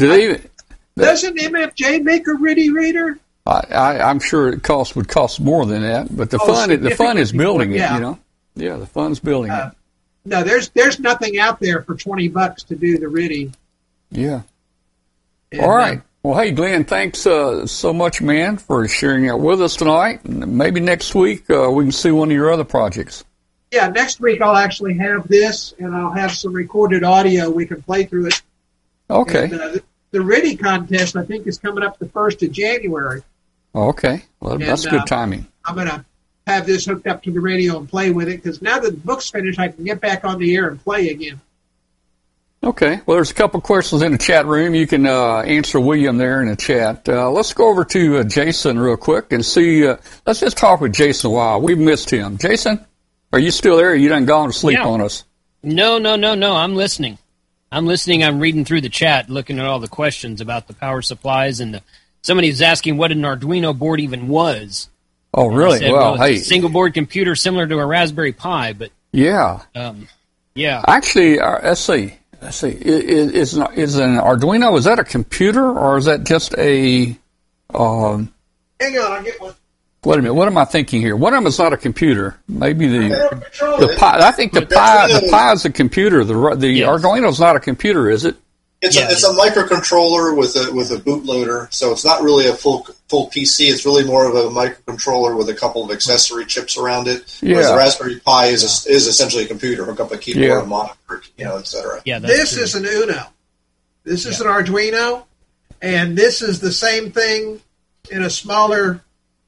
MFJ make a RTTY reader? I'm sure it would cost more than that, but the fun is building it. You know, the fun's building it. No, there's nothing out there for $20 to do the RTTY. Yeah. And, all right. Well, hey, Glenn, thanks so much, man, for sharing it with us tonight. Maybe next week we can see one of your other projects. Yeah, next week I'll actually have this, and I'll have some recorded audio we can play through it. Okay. And, the RTTY contest, I think, is coming up the 1st of January. Okay. Well, that's good timing. I'm going to have this hooked up to the radio and play with it, because now that the book's finished, I can get back on the air and play again. Okay. Well, there's a couple questions in the chat room. You can answer William there in the chat. Let's go over to Jason real quick and see. Let's just talk with Jason a while. We've missed him. Jason, are you still there? Or you done gone to sleep on us? No. I'm listening. I'm reading through the chat, looking at all the questions about the power supplies, and somebody's asking what an Arduino board even was. Oh, really? Said, well, hey, it's a single board computer similar to a Raspberry Pi, but yeah. Actually, let's see. Is an Arduino, is that a computer or is that just a? Hang on, I'll get one. Wait a minute. What am I thinking here? One of them is not a computer. Maybe the Pi. I think the Pi is a computer. The Arduino is not a computer, is it? It's a microcontroller with a bootloader, so it's not really a full PC. It's really more of a microcontroller with a couple of accessory chips around it. Whereas the Raspberry Pi is essentially a computer. Hook up a keyboard, a monitor, etc. Yeah, this is an Uno. This is an Arduino, and this is the same thing in a smaller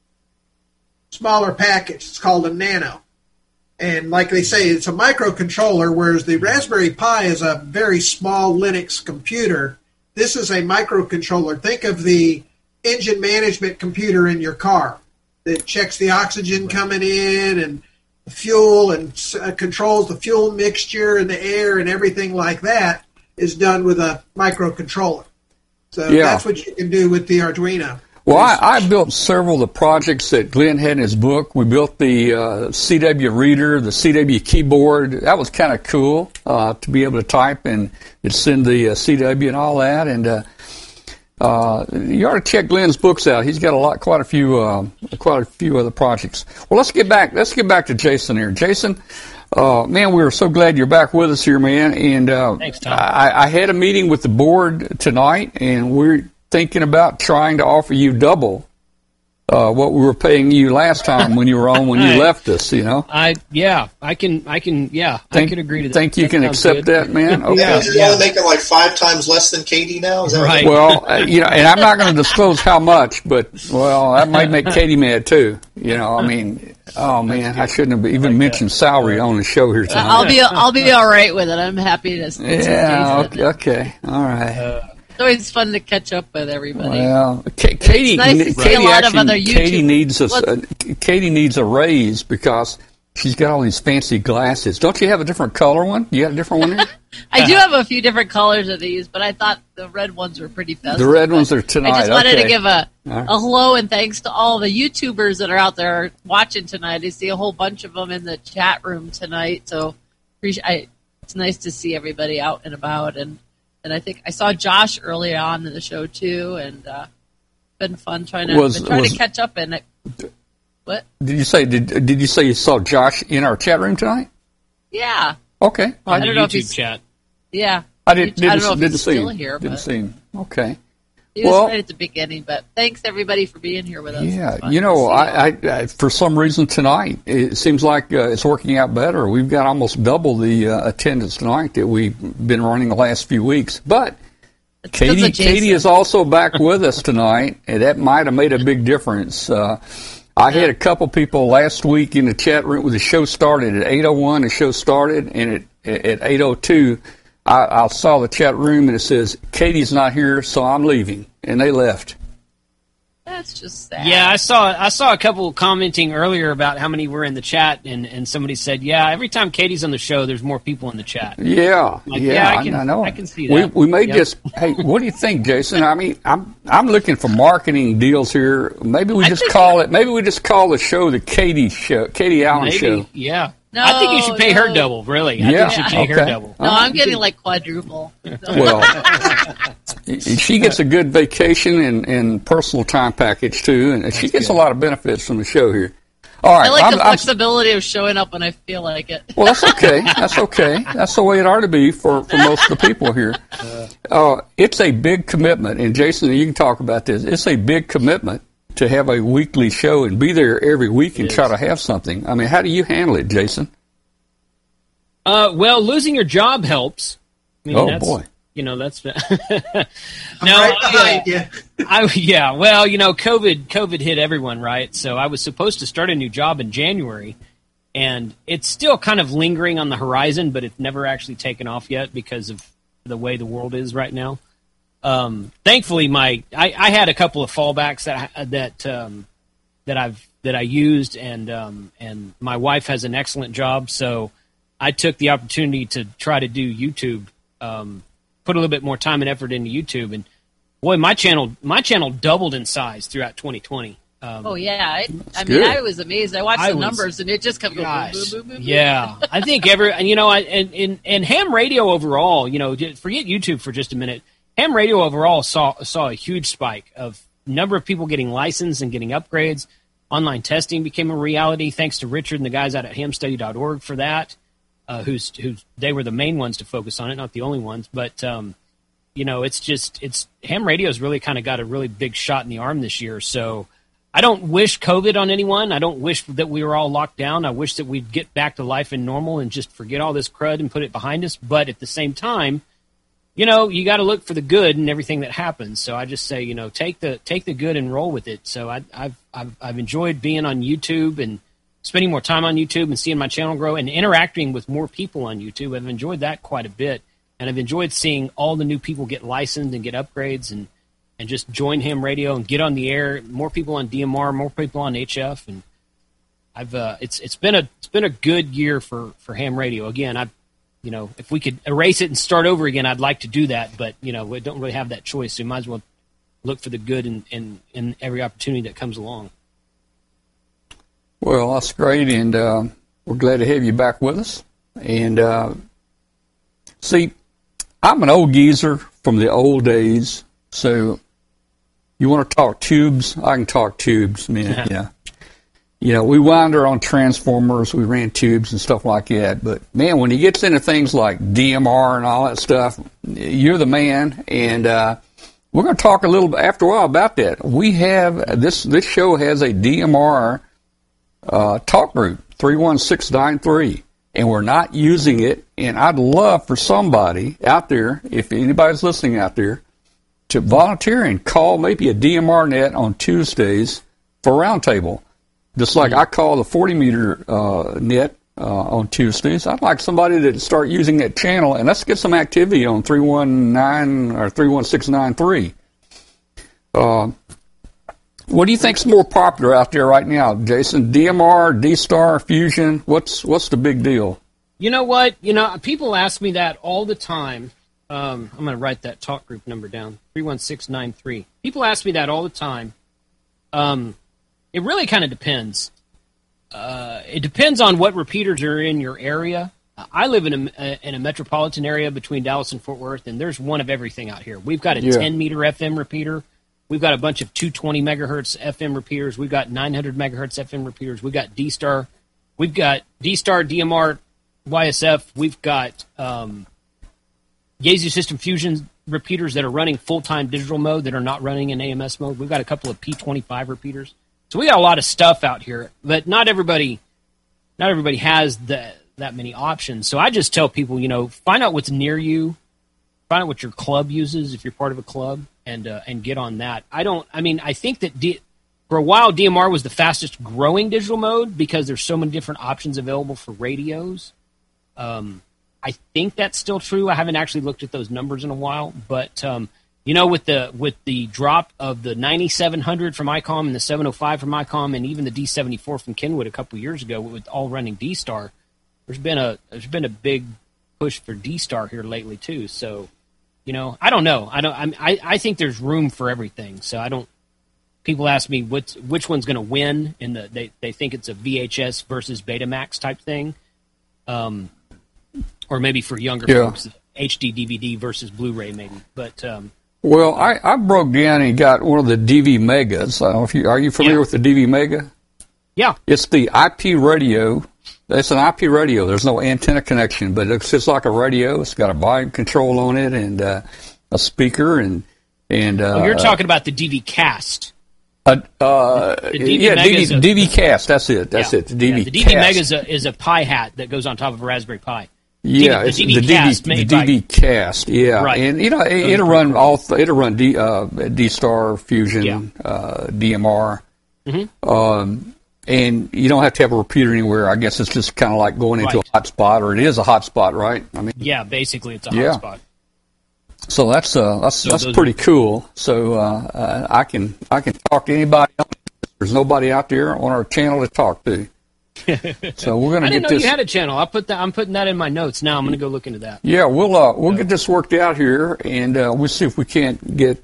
package. It's called a Nano. And like they say, it's a microcontroller, whereas the Raspberry Pi is a very small Linux computer. This is a microcontroller. Think of the engine management computer in your car that checks the oxygen coming in and the fuel and controls the fuel mixture and the air and everything like that is done with a microcontroller. So that's what you can do with the Arduino. Well, I built several of the projects that Glenn had in his book. We built the CW reader, the CW keyboard. That was kind of cool to be able to type and send the CW and all that. And you ought to check Glenn's books out. He's got quite a few other projects. Well, let's get back to Jason here. Jason, man, we are so glad you're back with us here, man. And thanks, Tom. I had a meeting with the board tonight, and we're thinking about trying to offer you double what we were paying you last time when you were on when you left us. You know. I can agree to that. Think you can accept that, man? Okay. You're only making like 5 times less than Katie now. Is that right? Well, and I'm not going to disclose how much, but that might make Katie mad too. You know, I mean, oh man, I shouldn't have even mentioned salary on the show here tonight. I'll be all right with it. I'm happy to. Yeah. Okay. All right. It's always fun to catch up with everybody. Well, Katie needs a raise because she's got all these fancy glasses. Don't you have a different color one? You got a different one there? I do have a few different colors of these, but I thought the red ones were pretty festive. The red ones are tonight. I just wanted to give a hello and thanks to all the YouTubers that are out there watching tonight. I see a whole bunch of them in the chat room tonight, so it's nice to see everybody out and about. And I think I saw Josh early on in the show too, and been fun trying to catch up in it. What did you say? Did you say you saw Josh in our chat room tonight? Yeah. Okay. I don't know if he's chat. Yeah. I didn't see still him. Here, didn't see him. Okay. He was right at the beginning, but thanks everybody for being here with us. Yeah, I for some reason tonight it seems like it's working out better. We've got almost double the attendance tonight that we've been running the last few weeks. But Katie is also back with us tonight, and that might have made a big difference. I had a couple people last week in the chat room when the show started at 8:01. The show started, and at 8:02. I saw the chat room and it says, Katie's not here, so I'm leaving. And they left. That's just sad. Yeah, I saw a couple commenting earlier about how many were in the chat, and somebody said, yeah, every time Katie's on the show, there's more people in the chat. Yeah, Like, I know. I can see that. We may just. Hey, what do you think, Jason? I mean, I'm looking for marketing deals here. Maybe we just call the show the Katie Show, Katie Allen Show. Yeah. No, I think you should pay her double, really. I think you should pay her double. No, I'm getting like quadruple. Well, she gets a good vacation and personal time package, too, and she gets a lot of benefits from the show here. All right. I like the flexibility of showing up when I feel like it. Well, that's okay. That's okay. That's the way it ought to be for most of the people here. It's a big commitment, and Jason, you can talk about this. It's a big commitment to have a weekly show and be there every week and try to have something. I mean, how do you handle it, Jason? Well, losing your job helps. I mean, boy. You know, that's I'm right behind you. Well, you know, COVID hit everyone, right? So I was supposed to start a new job in January, and it's still kind of lingering on the horizon, but it's never actually taken off yet because of the way the world is right now. Thankfully, I had a couple of fallbacks that I used, and my wife has an excellent job, so I took the opportunity to try to do YouTube. Put a little bit more time and effort into YouTube, and boy, my channel doubled in size throughout 2020. Oh yeah, I good. mean, I was amazed. I watched the numbers, and it just kept going. Boom, boom, boom, boom. Yeah, I think and ham radio overall. You know, forget YouTube for just a minute. Ham radio overall saw a huge spike of number of people getting licensed and getting upgrades. Online testing became a reality thanks to Richard and the guys out at hamstudy.org for that. Who's they were the main ones to focus on it, not the only ones. But you know, it's ham radio's really kind of got a really big shot in the arm this year. So I don't wish COVID on anyone. I don't wish that we were all locked down. I wish that we'd get back to life and normal and just forget all this crud and put it behind us. But at the same time, you know, you got to look for the good in everything that happens. So I just say, you know, take the good and roll with it. So I've enjoyed being on YouTube and spending more time on YouTube and seeing my channel grow and interacting with more people on YouTube. I've enjoyed that quite a bit, and I've enjoyed seeing all the new people get licensed and get upgrades and just join ham radio and get on the air. More people on DMR, more people on HF, and I've it's been a good year for ham radio. Again, you know, if we could erase it and start over again, I'd like to do that, but you know, we don't really have that choice. So we might as well look for the good in every opportunity that comes along. Well, that's great, and we're glad to have you back with us. And see, I'm an old geezer from the old days, so you want to talk tubes? I can talk tubes, man. Yeah. You know, we wander on transformers, we ran tubes and stuff like that. But man, when he gets into things like DMR and all that stuff, you're the man. And we're going to talk a little bit after a while about that. We have this show has a DMR talk group, 31693, and we're not using it. And I'd love for somebody out there, if anybody's listening out there, to volunteer and call maybe a DMR net on Tuesdays for roundtable. Just like I call the 40-meter net on Tuesdays. I'd like somebody to start using that channel, and let's get some activity on 319 or 31693. What do you think's more popular out there right now, Jason? DMR, D-Star, Fusion? What's the big deal? You know what? You know, people ask me that all the time. I'm going to write that talk group number down, 31693. People ask me that all the time. It really kind of depends. It depends on what repeaters are in your area. I live in a metropolitan area between Dallas and Fort Worth, and there's one of everything out here. We've got a 10-meter FM repeater. We've got a bunch of 220 megahertz FM repeaters. We've got 900 megahertz FM repeaters. We've got D-Star. We've got D-Star, DMR, YSF. We've got Yaesu System Fusion repeaters that are running full-time digital mode that are not running in AMS mode. We've got a couple of P25 repeaters. So we got a lot of stuff out here, but not everybody has that many options. So I just tell people, you know, find out what's near you, find out what your club uses if you're part of a club, and get on that. I think that for a while DMR was the fastest growing digital mode because there's so many different options available for radios. I think that's still true. I haven't actually looked at those numbers in a while, but with the drop of the 9700 from ICOM and the 705 from ICOM and even the D74 from Kenwood a couple years ago, with all running D-Star, there's been a big push for D-Star here lately too. So, I don't know. I think there's room for everything. So I don't. People ask me which one's going to win, and they think it's a VHS versus Betamax type thing, or maybe for younger folks, HD DVD versus Blu-ray maybe. But well, I broke down and got one of the DV Megas. I don't know if are you familiar with the DV Mega? Yeah, it's the IP radio. It's an IP radio. There's no antenna connection, but it's just like a radio. It's got a volume control on it and a speaker and. You're talking about the DV Cast. DV Cast. That's it. That's it. The DV. The DV Mega is a Pi hat that goes on top of a Raspberry Pi. Yeah, the DV Cast. Yeah, right. And it'll run it'll run D-Star, Fusion, DMR, and you don't have to have a repeater anywhere. I guess it's just kind of like going into a hotspot, or it is a hotspot, right? I mean, yeah, basically it's a hotspot. So that's pretty cool. So I can talk to anybody. There's nobody out there on our channel to talk to. So we're going to get this. I didn't know you had a channel. I'm putting that in my notes now. I'm going to go look into that. Yeah, we'll get this worked out here, and we'll see if we can't get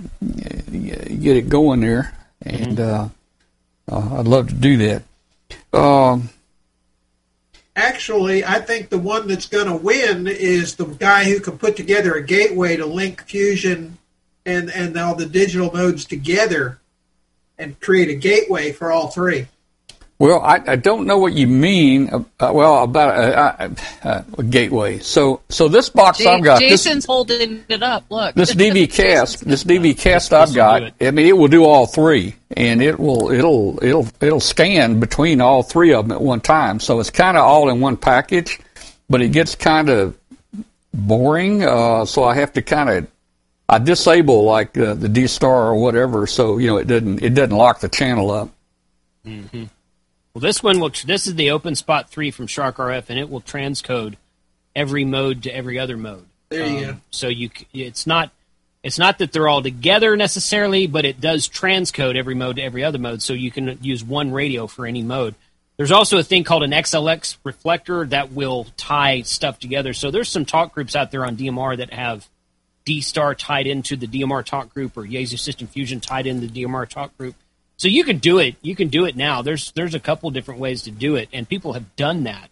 it going there. And I'd love to do that. Actually, I think the one that's going to win is the guy who can put together a gateway to link Fusion and all the digital modes together and create a gateway for all three. Well, I don't know what you mean. About a gateway. So this box I've got. Jason's holding it up. Look, this DV Cast I've got. I mean, it will do all three, and it'll scan between all three of them at one time. So it's kind of all in one package, but it gets kind of boring. So I have to I disable like the D-Star or whatever, so it doesn't lock the channel up. Mm-hmm. Well, this is the OpenSpot 3 from Shark RF, and it will transcode every mode to every other mode. There you go. So it's not that they're all together necessarily, but it does transcode every mode to every other mode, so you can use one radio for any mode. There's also a thing called an XLX reflector that will tie stuff together. So there's some talk groups out there on DMR that have D-Star tied into the DMR talk group, or Yaesu System Fusion tied into the DMR talk group. So you can do it. You can do it now. There's a couple different ways to do it, and people have done that.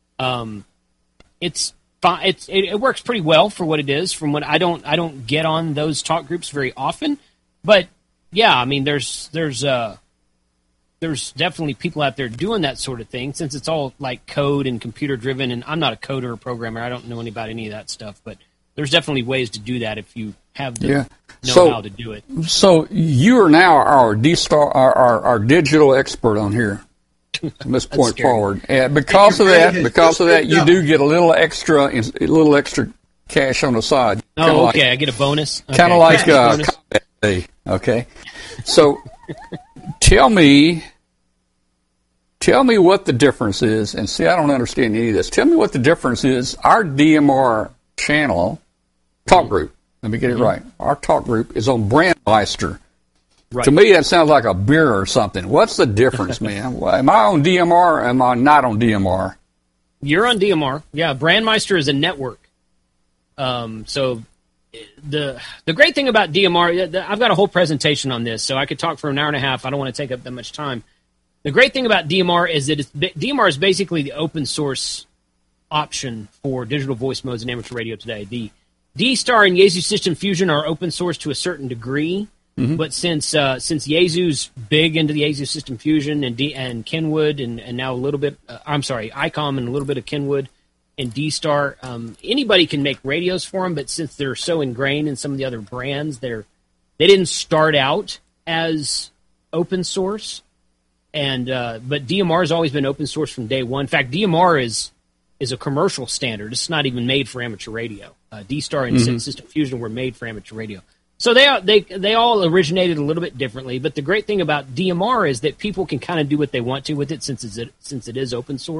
It's fine. It works pretty well for what it is. From what I don't get on those talk groups very often, but yeah, I mean there's definitely people out there doing that sort of thing, since it's all like code and computer driven. And I'm not a coder or programmer. I don't know about any of that stuff, but there's definitely ways to do that if you have the know-how to do it. So you are now our D-Star, our digital expert on here from this point forward. And because of that, you do get a little extra cash on the side. Oh, okay. I get a bonus. Kind of like Combat Day. Okay. So tell me what the difference is. And see, I don't understand any of this. Tell me what the difference is. Our DMR channel talk group. Let me get it right. Our talk group is on Brandmeister. Right. To me, that sounds like a beer or something. What's the difference, man? Am I on DMR or am I not on DMR? You're on DMR. Yeah, Brandmeister is a network. So the great thing about DMR, I've got a whole presentation on this, so I could talk for an hour and a half. I don't want to take up that much time. The great thing about DMR is that DMR is basically the open source option for digital voice modes in amateur radio today. The D-Star and Yaesu System Fusion are open source to a certain degree, but since Yaesu's big into the Yaesu System Fusion and Kenwood and now a little bit, ICOM and a little bit of Kenwood and D-Star, anybody can make radios for them. But since they're so ingrained in some of the other brands, they didn't start out as open source, but DMR has always been open source from day one. In fact, DMR is a commercial standard. It's not even made for amateur radio. D-Star and System Fusion were made for amateur radio. So they all originated a little bit differently, but the great thing about DMR is that people can kind of do what they want to with it since it is open source.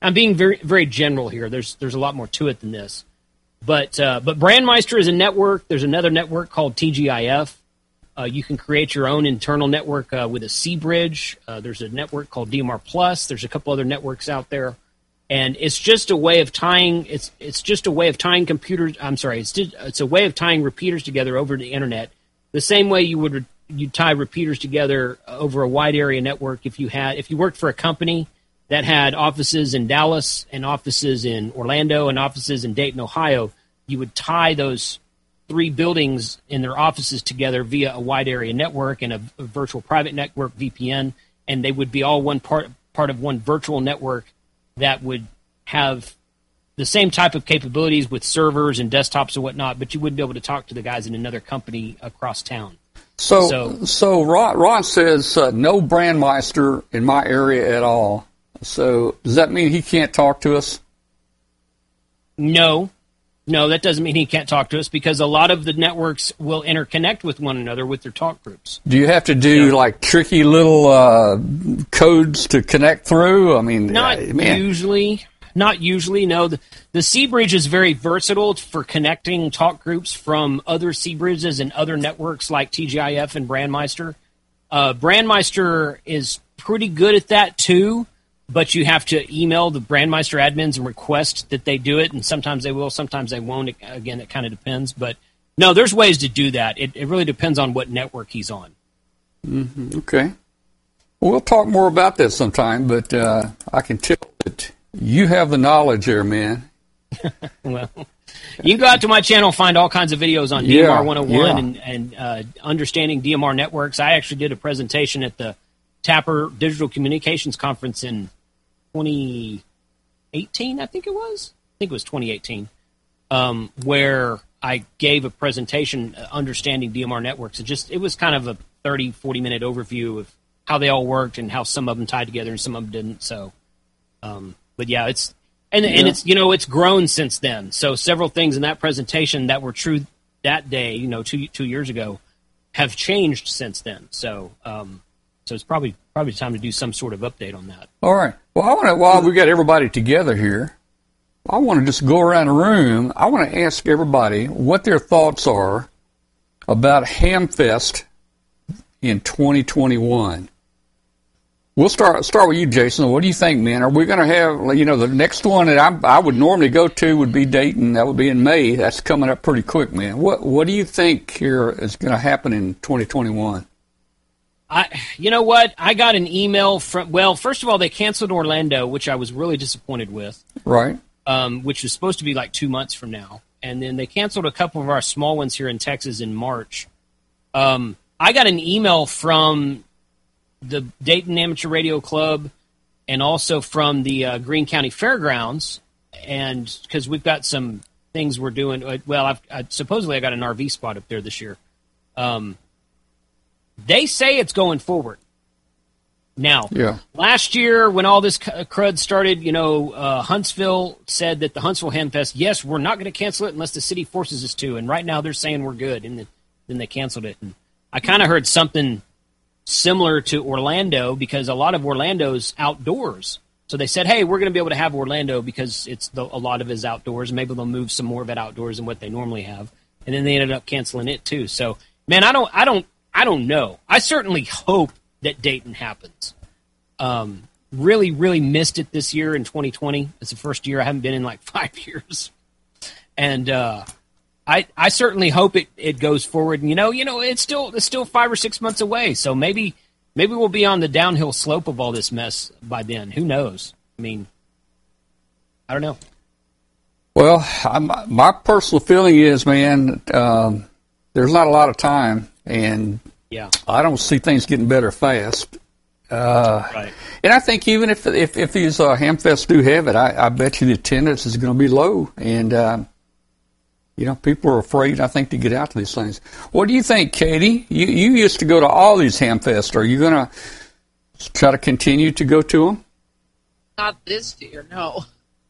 I'm being very, very general here. There's a lot more to it than this. But Brandmeister is a network. There's another network called TGIF. You can create your own internal network with a C bridge. There's a network called DMR Plus. There's a couple other networks out there, and it's just a way of tying. It's just a way of tying computers. I'm sorry. It's a way of tying repeaters together over the internet, the same way you tie repeaters together over a wide area network. If you worked for a company that had offices in Dallas and offices in Orlando and offices in Dayton, Ohio, you would tie those 3 buildings in their offices together via a wide area network and a virtual private network, VPN, and they would be all one part of one virtual network that would have the same type of capabilities with servers and desktops and whatnot, but you wouldn't be able to talk to the guys in another company across town. So Ron says no Brandmeister in my area at all. So does that mean he can't talk to us? No, that doesn't mean he can't talk to us, because a lot of the networks will interconnect with one another with their talk groups. Do you have to do like tricky little codes to connect through? I mean, usually. Not usually, no. The C bridge is very versatile for connecting talk groups from other C bridges and other networks like TGIF and Brandmeister. Brandmeister is pretty good at that too, but you have to email the Brandmeister admins and request that they do it, and sometimes they will, sometimes they won't. Again, it kind of depends. But no, there's ways to do that. It really depends on what network he's on. Mm-hmm. Okay. Well, we'll talk more about that sometime, but I can tell that you have the knowledge there, man. Well, you can go out to my channel and find all kinds of videos on DMR 101 and understanding DMR networks. I actually did a presentation at the Tapper Digital Communications Conference in 2018, I think it was 2018, where I gave a presentation understanding DMR networks. It was kind of a 30, 40-minute overview of how they all worked and how some of them tied together and some of them didn't. So, but yeah, it's grown since then. So several things in that presentation that were true that day, 2 years ago, have changed since then. So, so it's probably time to do some sort of update on that. All right. Well, while we got everybody together here, I want to just go around the room. I want to ask everybody what their thoughts are about Hamfest in 2021. We'll start with you, Jason. What do you think, man? Are we going to have, the next one that I would normally go to would be Dayton. That would be in May. That's coming up pretty quick, man. What do you think here is going to happen in 2021? You know what? I got an email first of all, they canceled Orlando, which I was really disappointed with. Right. Which was supposed to be like 2 months from now. And then they canceled a couple of our small ones here in Texas in March. I got an email from the Dayton Amateur Radio Club and also from the Greene County Fairgrounds, and because we've got some things we're doing. Well, supposedly I got an RV spot up there this year. They say it's going forward. Now, last year when all this crud started, Huntsville said that the Huntsville Hamfest, yes, we're not going to cancel it unless the city forces us to, and right now they're saying we're good, and then they canceled it. And I kind of heard something similar to Orlando, because a lot of Orlando's outdoors. So they said, hey, we're going to be able to have Orlando because a lot of it is outdoors. Maybe they'll move some more of it outdoors than what they normally have. And then they ended up canceling it too. So, man, I don't know. I certainly hope that Dayton happens. Really, really missed it this year in 2020. It's the first year I haven't been in like 5 years. And I certainly hope it goes forward. And it's still 5 or 6 months away. So maybe we'll be on the downhill slope of all this mess by then. Who knows? I mean, I don't know. Well, my personal feeling is, man, there's not a lot of time, and I don't see things getting better fast. Right. And I think even if these Hamfests do have it, I bet you the attendance is going to be low, and people are afraid, I think, to get out to these things. What do you think, Katie? You used to go to all these Hamfests. Are you going to try to continue to go to them? Not this year, no.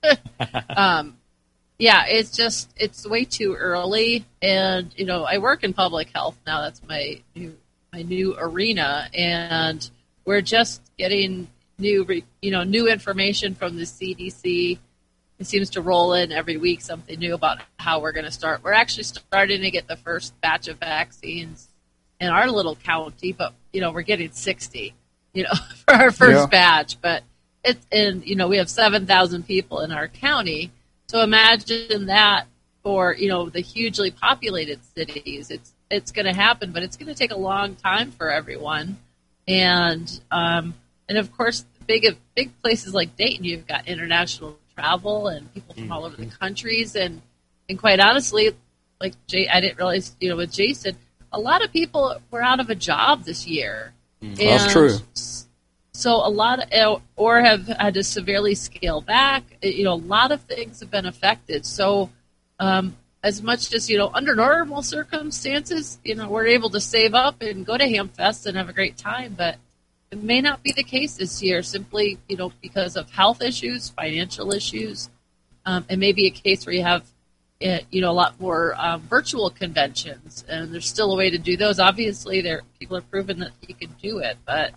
Yeah, it's way too early. And, I work in public health now. That's my new arena. And we're just getting new information from the CDC. It seems to roll in every week something new about how we're going to start. We're actually starting to get the first batch of vaccines in our little county, but we're getting 60, for our first batch. But we have 7,000 people in our county. So imagine that for the hugely populated cities. It's going to happen, but it's going to take a long time for everyone. And of course, big places like Dayton, you've got international travel and people from all over the countries, and quite honestly, like I didn't realize, with Jason, a lot of people were out of a job this year. That's true. So a lot of, or have had to severely scale back. A lot of things have been affected. So as much as under normal circumstances, we're able to save up and go to Hamfest and have a great time, but it may not be the case this year, simply, because of health issues, financial issues. It may be a case where you have, a lot more virtual conventions, and there's still a way to do those. Obviously, people have proven that you can do it, but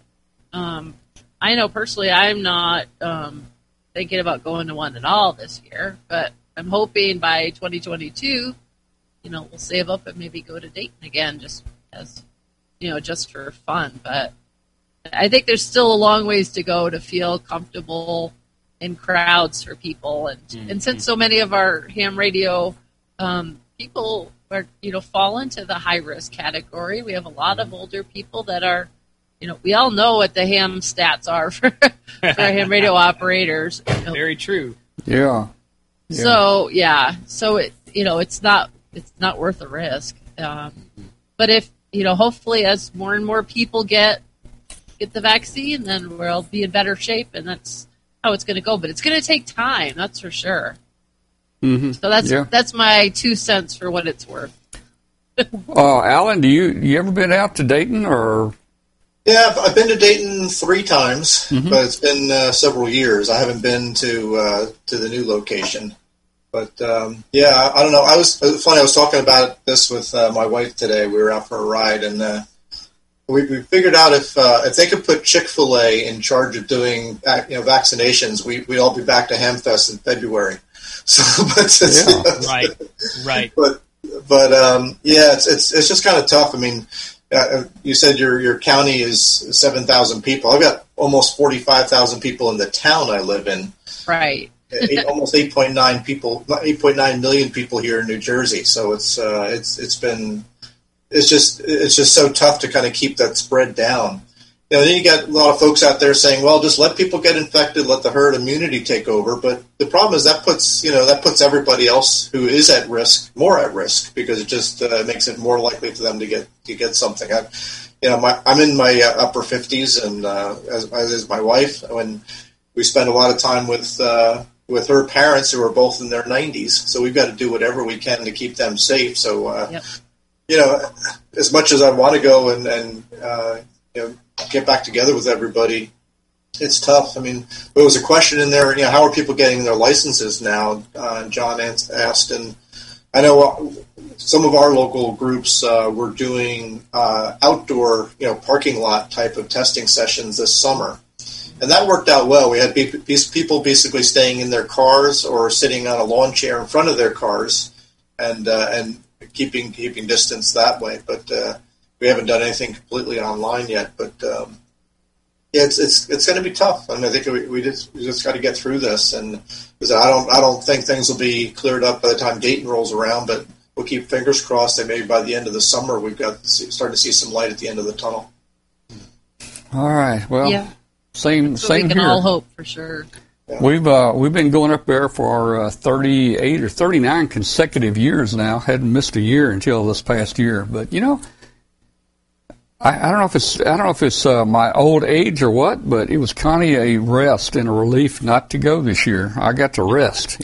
I know personally I'm not thinking about going to one at all this year, but I'm hoping by 2022, we'll save up and maybe go to Dayton again, just as, just for fun, but I think there's still a long ways to go to feel comfortable in crowds for people. And since so many of our ham radio people are, fall into the high risk category, we have a lot of older people that are, we all know what the ham stats are for ham radio operators. Very true. Yeah. So it's not worth the risk. But if, hopefully as more and more people get the vaccine, then we'll be in better shape, and that's how it's going to go. But it's going to take time, that's for sure. Mm-hmm. So that's my 2 cents for what it's worth. Alan, you ever been out to Dayton or? Yeah, I've been to Dayton 3 times, but it's been several years. I haven't been to the new location. But I don't know. It was funny. I was talking about this with my wife today. We were out for a ride, and we figured out if they could put Chick-fil-A in charge of doing vaccinations, we'd all be back to Hamfest in February. So, right. But it's just kind of tough. I mean, you said your county is 7,000 people. I've got almost 45,000 people in the town I live in. Right. Almost 8.9 million people here in New Jersey. So it's just so tough to kind of keep that spread down. Then you got a lot of folks out there saying, well, just let people get infected, let the herd immunity take over. But the problem is that puts everybody else who is at risk more at risk, because it just makes it more likely for them to get something. I'm in my upper 50s, and as is my wife, when we spend a lot of time with her parents who are both in their 90s. So we've got to do whatever we can to keep them safe. So, as much as I want to go and get back together with everybody, it's tough. I mean, there was a question in there, how are people getting their licenses now? John asked, and I know some of our local groups were doing outdoor, parking lot type of testing sessions this summer. And that worked out well. We had people basically staying in their cars or sitting on a lawn chair in front of their cars and keeping distance that way. But we haven't done anything completely online yet. But it's going to be tough. I mean, I think we just got to get through this. And I don't think things will be cleared up by the time Dayton rolls around. But we'll keep fingers crossed that maybe by the end of the summer we've start to see some light at the end of the tunnel. All right. Well. Yeah. Same we can here. All hope for sure. Yeah. We've been going up there for 38 or 39 consecutive years now. Hadn't missed a year until this past year. But I don't know if it's my old age or what, but it was kind of a rest and a relief not to go this year. I got to rest,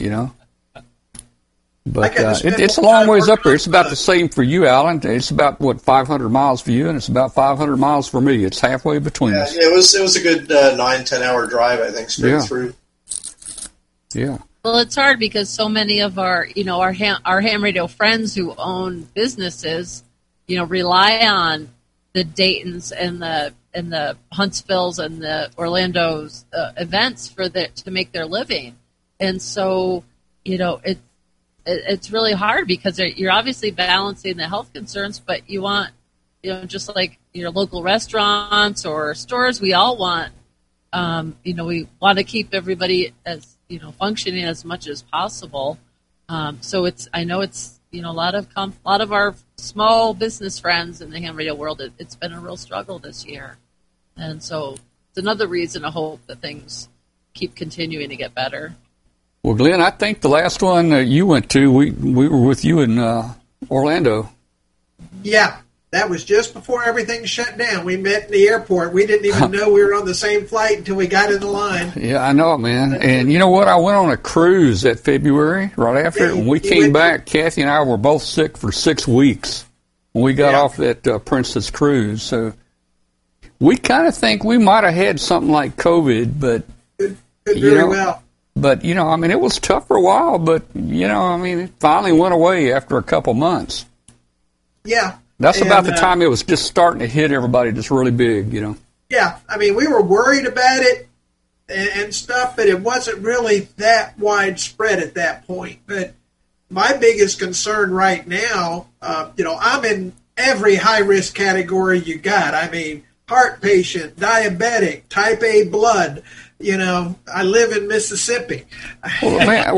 But it's a long ways up there. It's about the same for you, Alan. It's about 500 miles for you, and it's about 500 miles for me. It's halfway between us. Yeah, it was a good 9-10 hour drive, I think, straight through. Yeah. Well, it's hard because so many of our ham radio friends who own businesses, rely on the Daytons and the the Huntsvilles and the Orlando's events to make their living. And so, it's really hard because you're obviously balancing the health concerns, but you want, just like your local restaurants or stores, we all want, we want to keep everybody as, functioning as much as possible. So I know it's, a lot of our small business friends in the ham radio world, it's been a real struggle this year. And so it's another reason to hope that things keep continuing to get better. Well, Glenn, I think the last one you went to, we were with you in Orlando. Yeah, that was just before everything shut down. We met in the airport. We didn't even know we were on the same flight until we got in the line. Yeah, I know, man. And you know what? I went on a cruise that February, right after it. When we came back, Kathy and I were both sick for 6 weeks when we got off that Princess cruise. So we kind of think we might have had something like COVID, but could very well. But, it was tough for a while, but, it finally went away after a couple months. Yeah. That's about the time it was just starting to hit everybody just really big, Yeah. We were worried about it and stuff, but it wasn't really that widespread at that point. But my biggest concern right now, I'm in every high-risk category you got. Heart patient, diabetic, type A blood. I live in Mississippi. Well, man,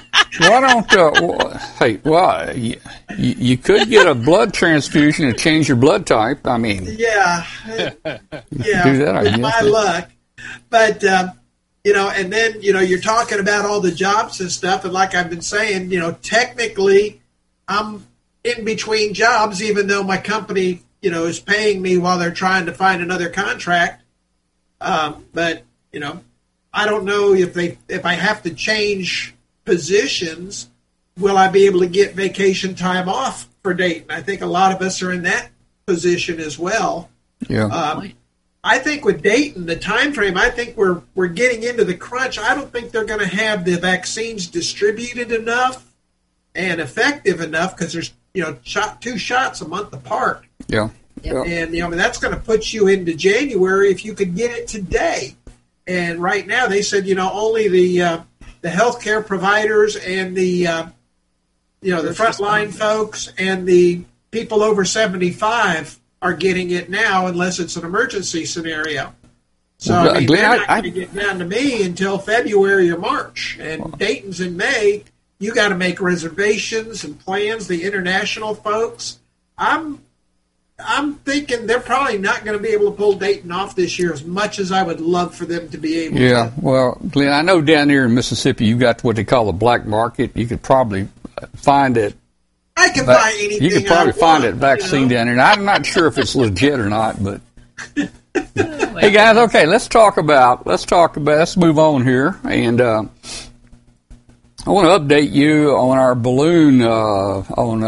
you could get a blood transfusion and change your blood type. Yeah, do that, I guess. My luck. But, and then, you're talking about all the jobs and stuff. And like I've been saying, technically I'm in between jobs, even though my company, is paying me while they're trying to find another contract. But, I don't know if I have to change positions, will I be able to get vacation time off for Dayton? I think a lot of us are in that position as well. Yeah. I think with Dayton, the time frame, I think we're getting into the crunch. I don't think they're going to have the vaccines distributed enough and effective enough because there's 2 shots a month apart. Yeah. And that's going to put you into January if you could get it today. And right now they said only the healthcare providers and the frontline folks and the people over 75 are getting it now unless it's an emergency scenario. So they're not going to get down to me until February or March. And Dayton's in May. You got to make reservations and plans. The international folks. I'm thinking they're probably not going to be able to pull Dayton off this year as much as I would love for them to be able to. Yeah, well, Glenn, I know down here in Mississippi you've got what they call the black market. You could probably find it. I can buy anything. You could probably find it vaccine down here. And I'm not sure if it's legit or not, but hey guys, okay, let's move on here. And I want to update you on our balloon on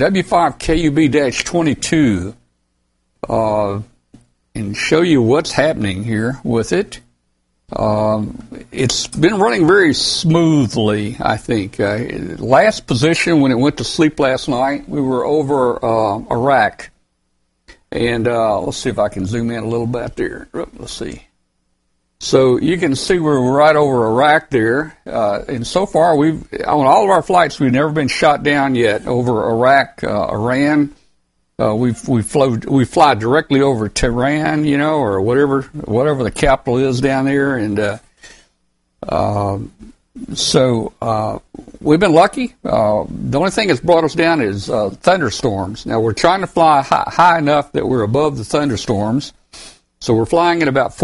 W5KUB-22 and show you what's happening here with it. It's been running very smoothly, I think. Last position when it went to sleep last night, we were over Iraq. And let's see if I can zoom in a little bit there. Let's see. So you can see we're right over Iraq there. And so far, on all of our flights, we've never been shot down yet over Iraq, Iran. We fly directly over Tehran, or whatever the capital is down there, and so we've been lucky. The only thing that's brought us down is thunderstorms. Now we're trying to fly high enough that we're above the thunderstorms, so we're flying at about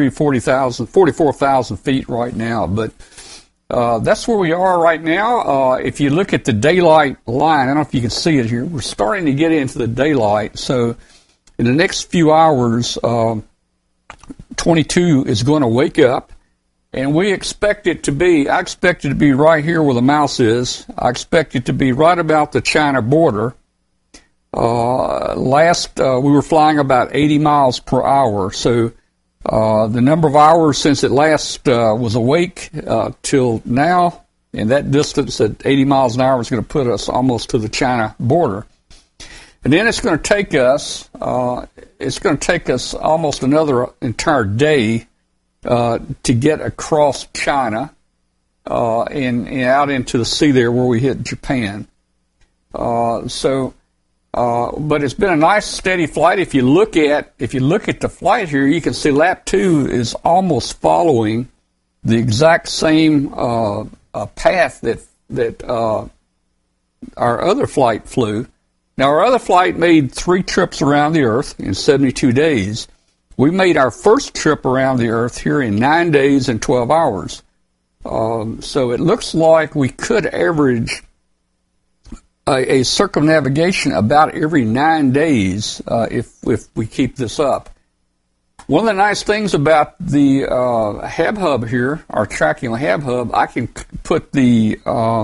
44,000 feet right now. But that's where we are right now. If you look at the daylight line, I don't know if you can see it here, we're starting to get into the daylight. So in the next few hours, 22 is going to wake up, and I expect it to be right here where the mouse is. I expect it to be right about the China border. We were flying about 80 miles per hour, so the number of hours since it last was awake till now, and that distance at 80 miles an hour is going to put us almost to the China border. And then it's going to take us almost another entire day to get across China and out into the sea there where we hit Japan. But it's been a nice steady flight. If you look at the flight here, you can see lap 2 is almost following the exact same path that our other flight flew. Now, our other flight made 3 trips around the Earth in 72 days. We made our first trip around the Earth here in 9 days and 12 hours. So it looks like we could average a circumnavigation about every 9 days if we keep this up. One of the nice things about the Hab Hub here, our tracking Hab Hub, I can put the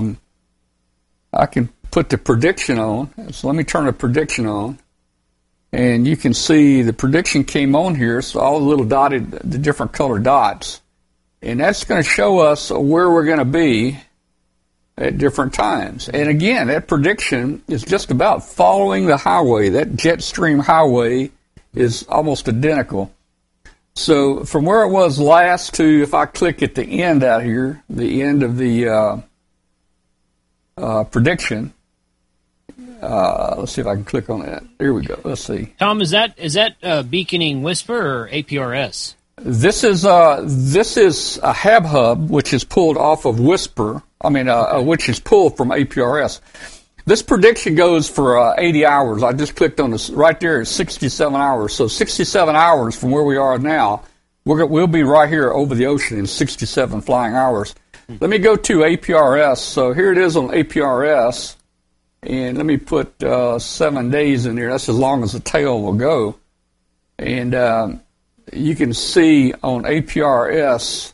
prediction on. So let me turn the prediction on, and you can see the prediction came on here. So all the little the different color dots, and that's going to show us where we're going to be at different times. And again, that prediction is just about following the highway. That Jetstream highway is almost identical. So from where it was last to, if I click at the end out here, the end of the prediction. Let's see if I can click on that. Here we go. Let's see. Tom, is that beaconing WSPR or APRS? This is a Hab Hub, which is pulled off of WSPR. Which is pulled from APRS. This prediction goes for 80 hours. I just clicked on this right there. It's 67 hours. So 67 hours from where we are now, we'll be right here over the ocean in 67 flying hours. Let me go to APRS. So here it is on APRS. And let me put 7 days in there. That's as long as the tail will go. And you can see on APRS,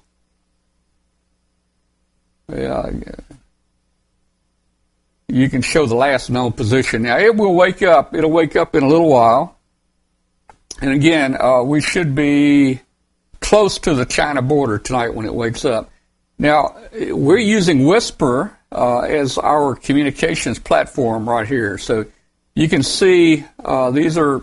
you can show the last known position. Now, it will wake up. It'll wake up in a little while. And again, we should be close to the China border tonight when it wakes up. Now, we're using WSPR as our communications platform right here. So you can see this is our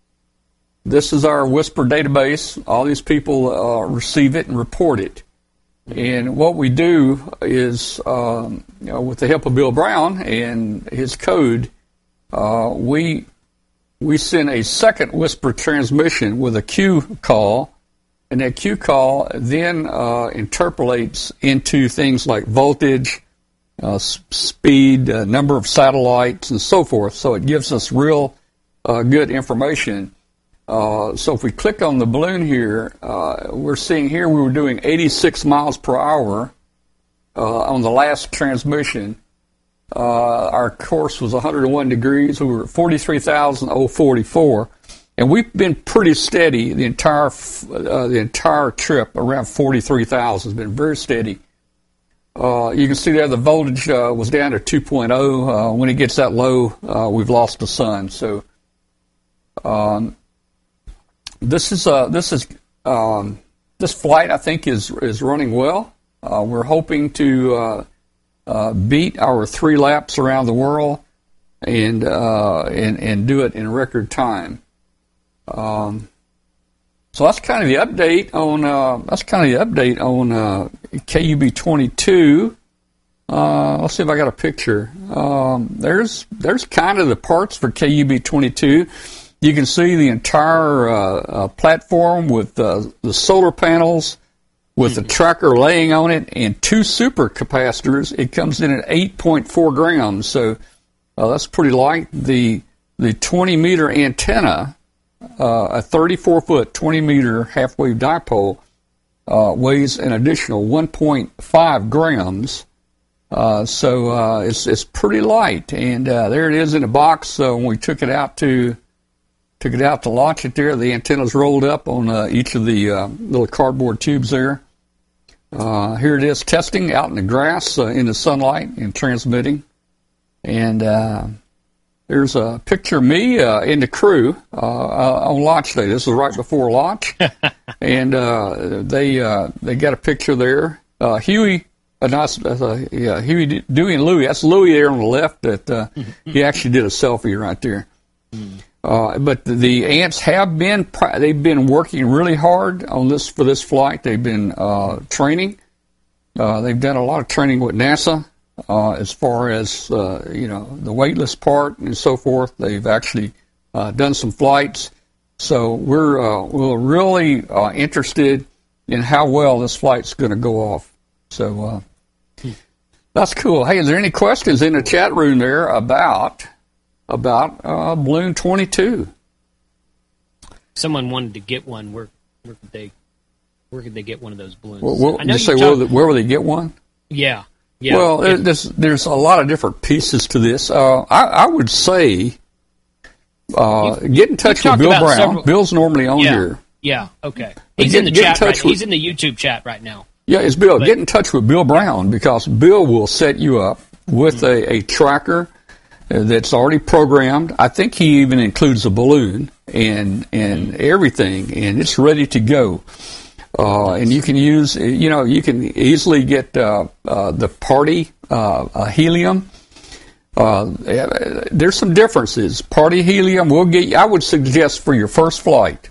WSPR database. All these people receive it and report it. And what we do is, with the help of Bill Brown and his code, we send a second WSPR transmission with a Q call, and that Q call then interpolates into things like voltage, speed, number of satellites, and so forth. So it gives us real good information. So if we click on the balloon here, we're seeing here we were doing 86 miles per hour on the last transmission. Our course was 101 degrees. We were at 43,044, and we've been pretty steady the entire trip around 43,000. It's been very steady. You can see there the voltage was down to 2.0. When it gets that low, we've lost the sun. So. This flight, I think, is running well. We're hoping to beat our 3 laps around the world and do it in record time. So that's kind of the update on KUB-22. Let's see if I got a picture. There's kind of the parts for KUB-22. You can see the entire platform with the solar panels, with the tracker laying on it, and 2 supercapacitors. It comes in at 8.4 grams, so that's pretty light. The 20-meter antenna, a 34-foot, 20-meter half-wave dipole, weighs an additional 1.5 grams. So it's pretty light, and there it is in a box. When we took it out to launch it there, the antenna's rolled up on each of the little cardboard tubes there. Here it is testing out in the grass in the sunlight and transmitting. And there's a picture of me and the crew on launch day. This is right before launch. And they got a picture there. Huey, Huey, Dewey, and Louie. That's Louie there on the left. That he actually did a selfie right there. But the ants they've been working really hard on this for this flight. They've been training. They've done a lot of training with NASA as far as the weightless part and so forth. They've actually done some flights. So we're really interested in how well this flight's going to go off. So that's cool. Hey, is there any questions in the chat room there about Balloon 22? Someone wanted to get one. Where could they get one of those balloons? Where will they get one? Yeah. Well, there's a lot of different pieces to this. I would say get in touch with Bill Brown. Bill's normally on here. Yeah. Okay. He's in the chat right now. He's in the YouTube chat right now. Yeah, it's Bill. Get in touch with Bill Brown, because Bill will set you up with a tracker that's already programmed. I think he even includes a balloon and everything, and it's ready to go. And you can use, you can easily get the party helium. There's some differences. Party helium will get you. I would suggest for your first flight,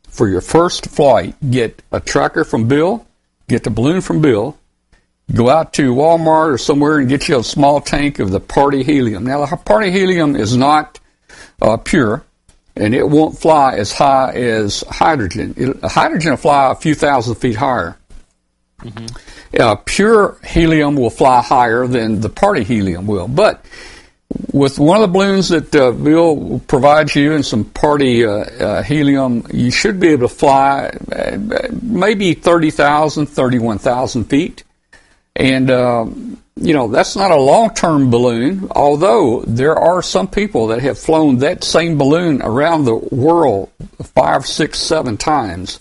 get a tracker from Bill, get the balloon from Bill, go out to Walmart or somewhere and get you a small tank of the party helium. Now, the party helium is not pure, and it won't fly as high as hydrogen. Hydrogen will fly a few thousand feet higher. Pure helium will fly higher than the party helium will. But with one of the balloons that Bill provides you and some party helium, you should be able to fly maybe 30,000, 31,000 feet. And, that's not a long-term balloon, although there are some people that have flown that same balloon around the world 5, 6, 7 times.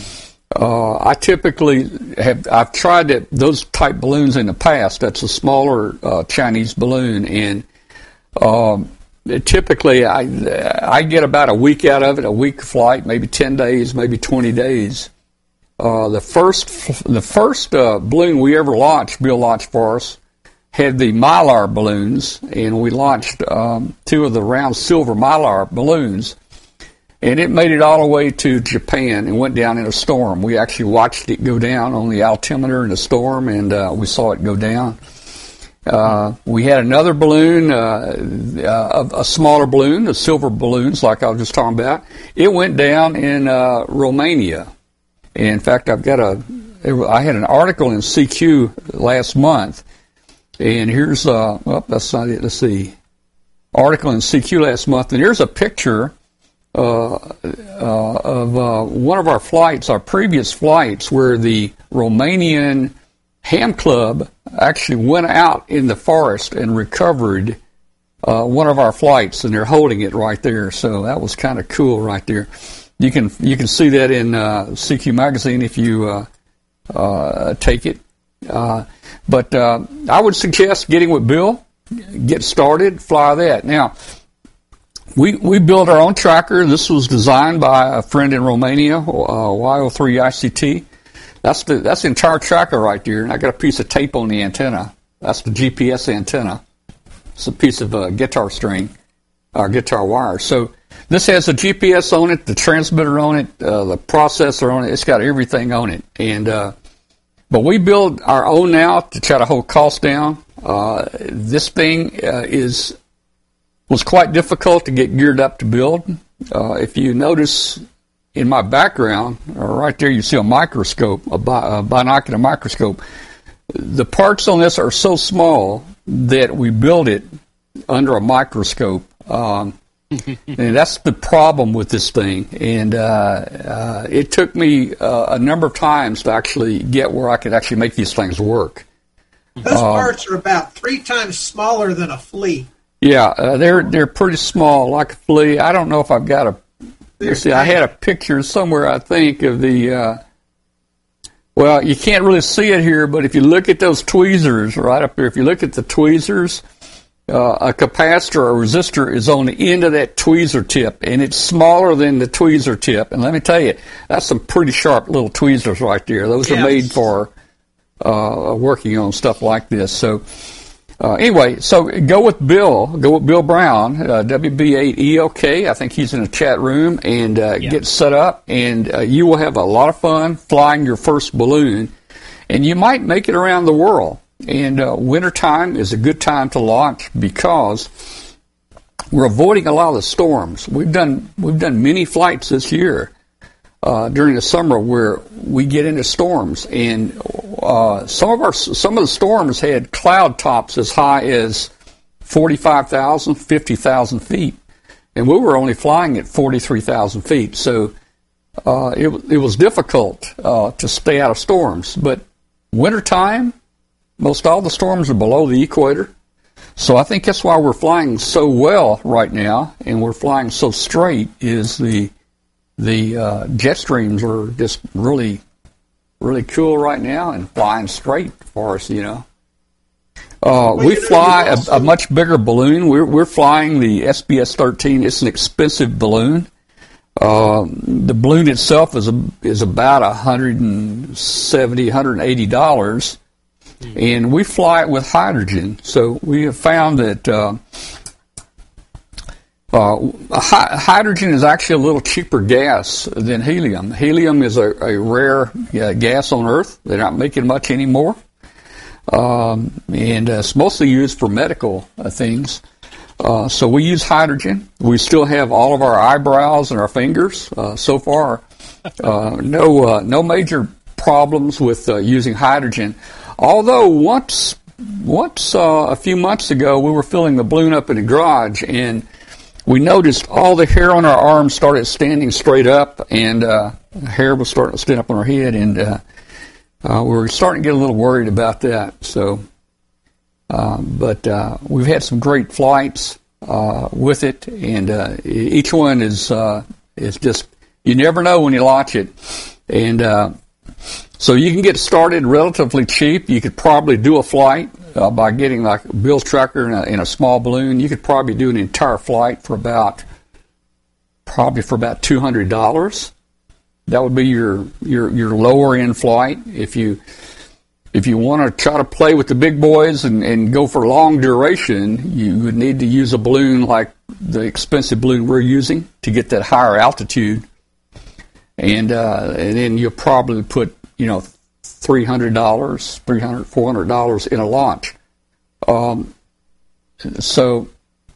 I typically I've tried those type balloons in the past. That's a smaller Chinese balloon, and typically I get about a week out of it, a week flight, maybe 10 days, maybe 20 days. The first balloon we ever launched, Bill launched for us, had the Mylar balloons, and we launched 2 of the round silver Mylar balloons, and it made it all the way to Japan and went down in a storm. We actually watched it go down on the altimeter in the storm, and we saw it go down. We had another balloon, a smaller balloon, the silver balloons like I was just talking about. It went down in Romania. In fact, I had an article in CQ last month, and here's that's not it. Let's see, article in CQ last month, and here's a picture of one of our flights, our previous flights, where the Romanian Ham Club actually went out in the forest and recovered one of our flights, and they're holding it right there. So that was kind of cool right there. You can see that in CQ magazine if you take it. But I would suggest getting with Bill, get started, fly that. Now, we built our own tracker. This was designed by a friend in Romania, YO3ICT. That's the entire tracker right there, and I got a piece of tape on the antenna. That's the GPS antenna. It's a piece of guitar string, or guitar wire. So this has the GPS on it, the transmitter on it, the processor on it. It's got everything on it. And but we build our own now to try to hold costs down. This thing was quite difficult to get geared up to build. If you notice in my background, right there, you see a microscope, a binocular microscope. The parts on this are so small that we build it under a microscope. And that's the problem with this thing. And it took me a number of times to actually get where I could actually make these things work. Those parts are about 3 times smaller than a flea. Yeah, they're pretty small, like a flea. I don't know if I've got a. Let's see, I had a picture somewhere, I think, of the. Well, you can't really see it here, but if you look at those tweezers right up there, if you look at the tweezers, a capacitor or resistor is on the end of that tweezer tip, and it's smaller than the tweezer tip. And let me tell you, that's some pretty sharp little tweezers right there. Those are made for working on stuff like this. So Anyway, so go with Bill Brown, WB8ELK. I think he's in the chat room, and get set up, and you will have a lot of fun flying your first balloon, and you might make it around the world. And wintertime is a good time to launch because we're avoiding a lot of the storms. We've done many flights this year during the summer where we get into storms, and some of the storms had cloud tops as high as 45,000, 50,000 feet, and we were only flying at 43,000 feet. So it was difficult to stay out of storms. But wintertime, most all the storms are below the equator. So I think that's why we're flying so well right now, and we're flying so straight, is the jet streams are just really, really cool right now and flying straight for us, We fly a much bigger balloon. We're flying the SBS-13. It's an expensive balloon. The balloon itself is about $170, $180, and we fly it with hydrogen. So we have found that hydrogen is actually a little cheaper gas than helium. Helium is a rare gas on Earth. They're not making much anymore, and it's mostly used for medical things. So we use hydrogen. We still have all of our eyebrows and our fingers. So far, no major problems with using hydrogen. Although once a few months ago, we were filling the balloon up in the garage, and we noticed all the hair on our arms started standing straight up, and hair was starting to stand up on our head, and we were starting to get a little worried about that. So, but we've had some great flights with it, and each one is just, you never know when you launch it, and so you can get started relatively cheap. You could probably do a flight by getting like Bill's tracker in a small balloon. You could probably do an entire flight for about $200. That would be your lower end flight. If you want to try to play with the big boys and go for long duration, you would need to use a balloon like the expensive balloon we're using to get that higher altitude. And then you'll probably put $300, $400 in a launch. So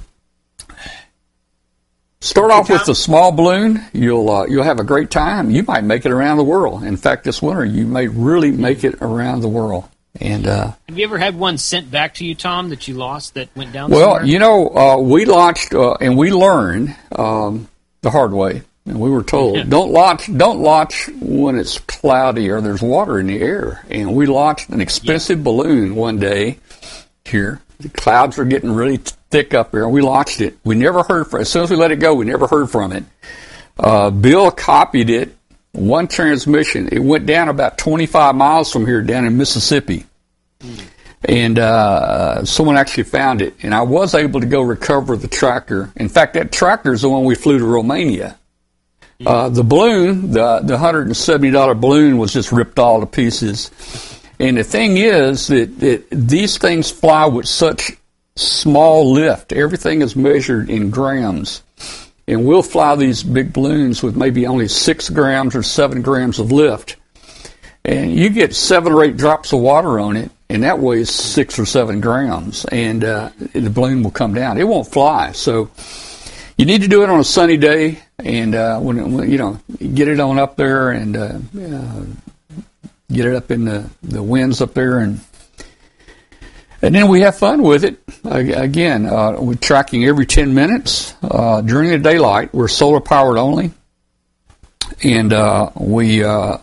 start off with a small balloon. You'll have a great time. You might make it around the world. In fact, this winter you may really make it around the world. And have you ever had one sent back to you, Tom, that you lost that went down? Well, somewhere? We launched and we learned the hard way. And we were told, don't launch when it's cloudy or there's water in the air. And we launched an expensive balloon one day here. The clouds were getting really thick up there, and we launched it. We never heard from it. As soon as we let it go, we never heard from it. Bill copied it, one transmission. It went down about 25 miles from here down in Mississippi. And someone actually found it. And I was able to go recover the tracker. In fact, that tracker is the one we flew to Romania. The balloon, the $170 balloon, was just ripped all to pieces. And the thing is that these things fly with such small lift. Everything is measured in grams. And we'll fly these big balloons with maybe only 6 grams or 7 grams of lift. And you get 7 or 8 drops of water on it, and that weighs 6 or 7 grams. And the balloon will come down. It won't fly. So you need to do it on a sunny day, and when get it on up there and get it up in the winds up there, and then we have fun with it. Again, we're tracking every 10 minutes during the daylight. We're solar powered only, and we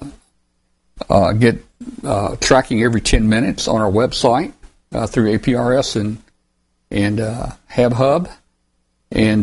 get tracking every 10 minutes on our website through APRS and HabHub. And,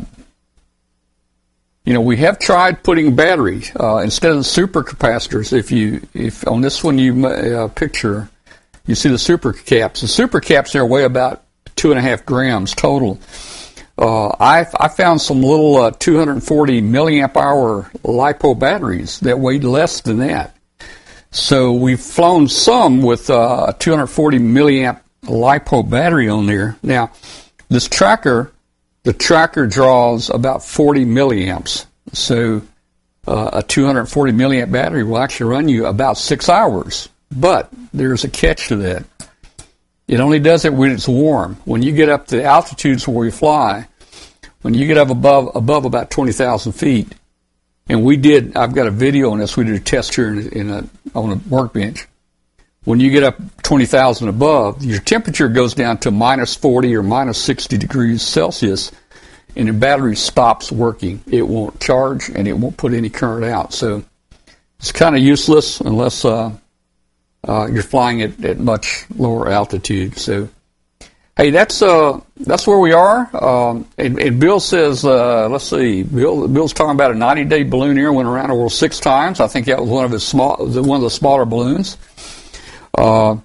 we have tried putting battery instead of the supercapacitors. If on this one you picture, you see the supercaps. The supercaps there weigh about 2.5 grams total. I found some little 240 milliamp hour LiPo batteries that weighed less than that. So we've flown some with 240 milliamp LiPo battery on there. Now, this tracker, the tracker draws about 40 milliamps. So a 240 milliamp battery will actually run you about 6 hours. But there's a catch to that. It only does it when it's warm. When you get up to the altitudes where we fly, when you get up above about 20,000 feet, and I've got a video on this. We did a test here on a workbench. When you get up 20,000 above, your temperature goes down to minus 40 or minus 60 degrees Celsius, and the battery stops working. It won't charge, and it won't put any current out. So it's kind of useless unless you're flying at much lower altitude. So, hey, that's where we are. And Bill says, let's see, Bill's talking about a 90-day balloon here, went around the world 6 times. I think that was one of the smaller balloons. I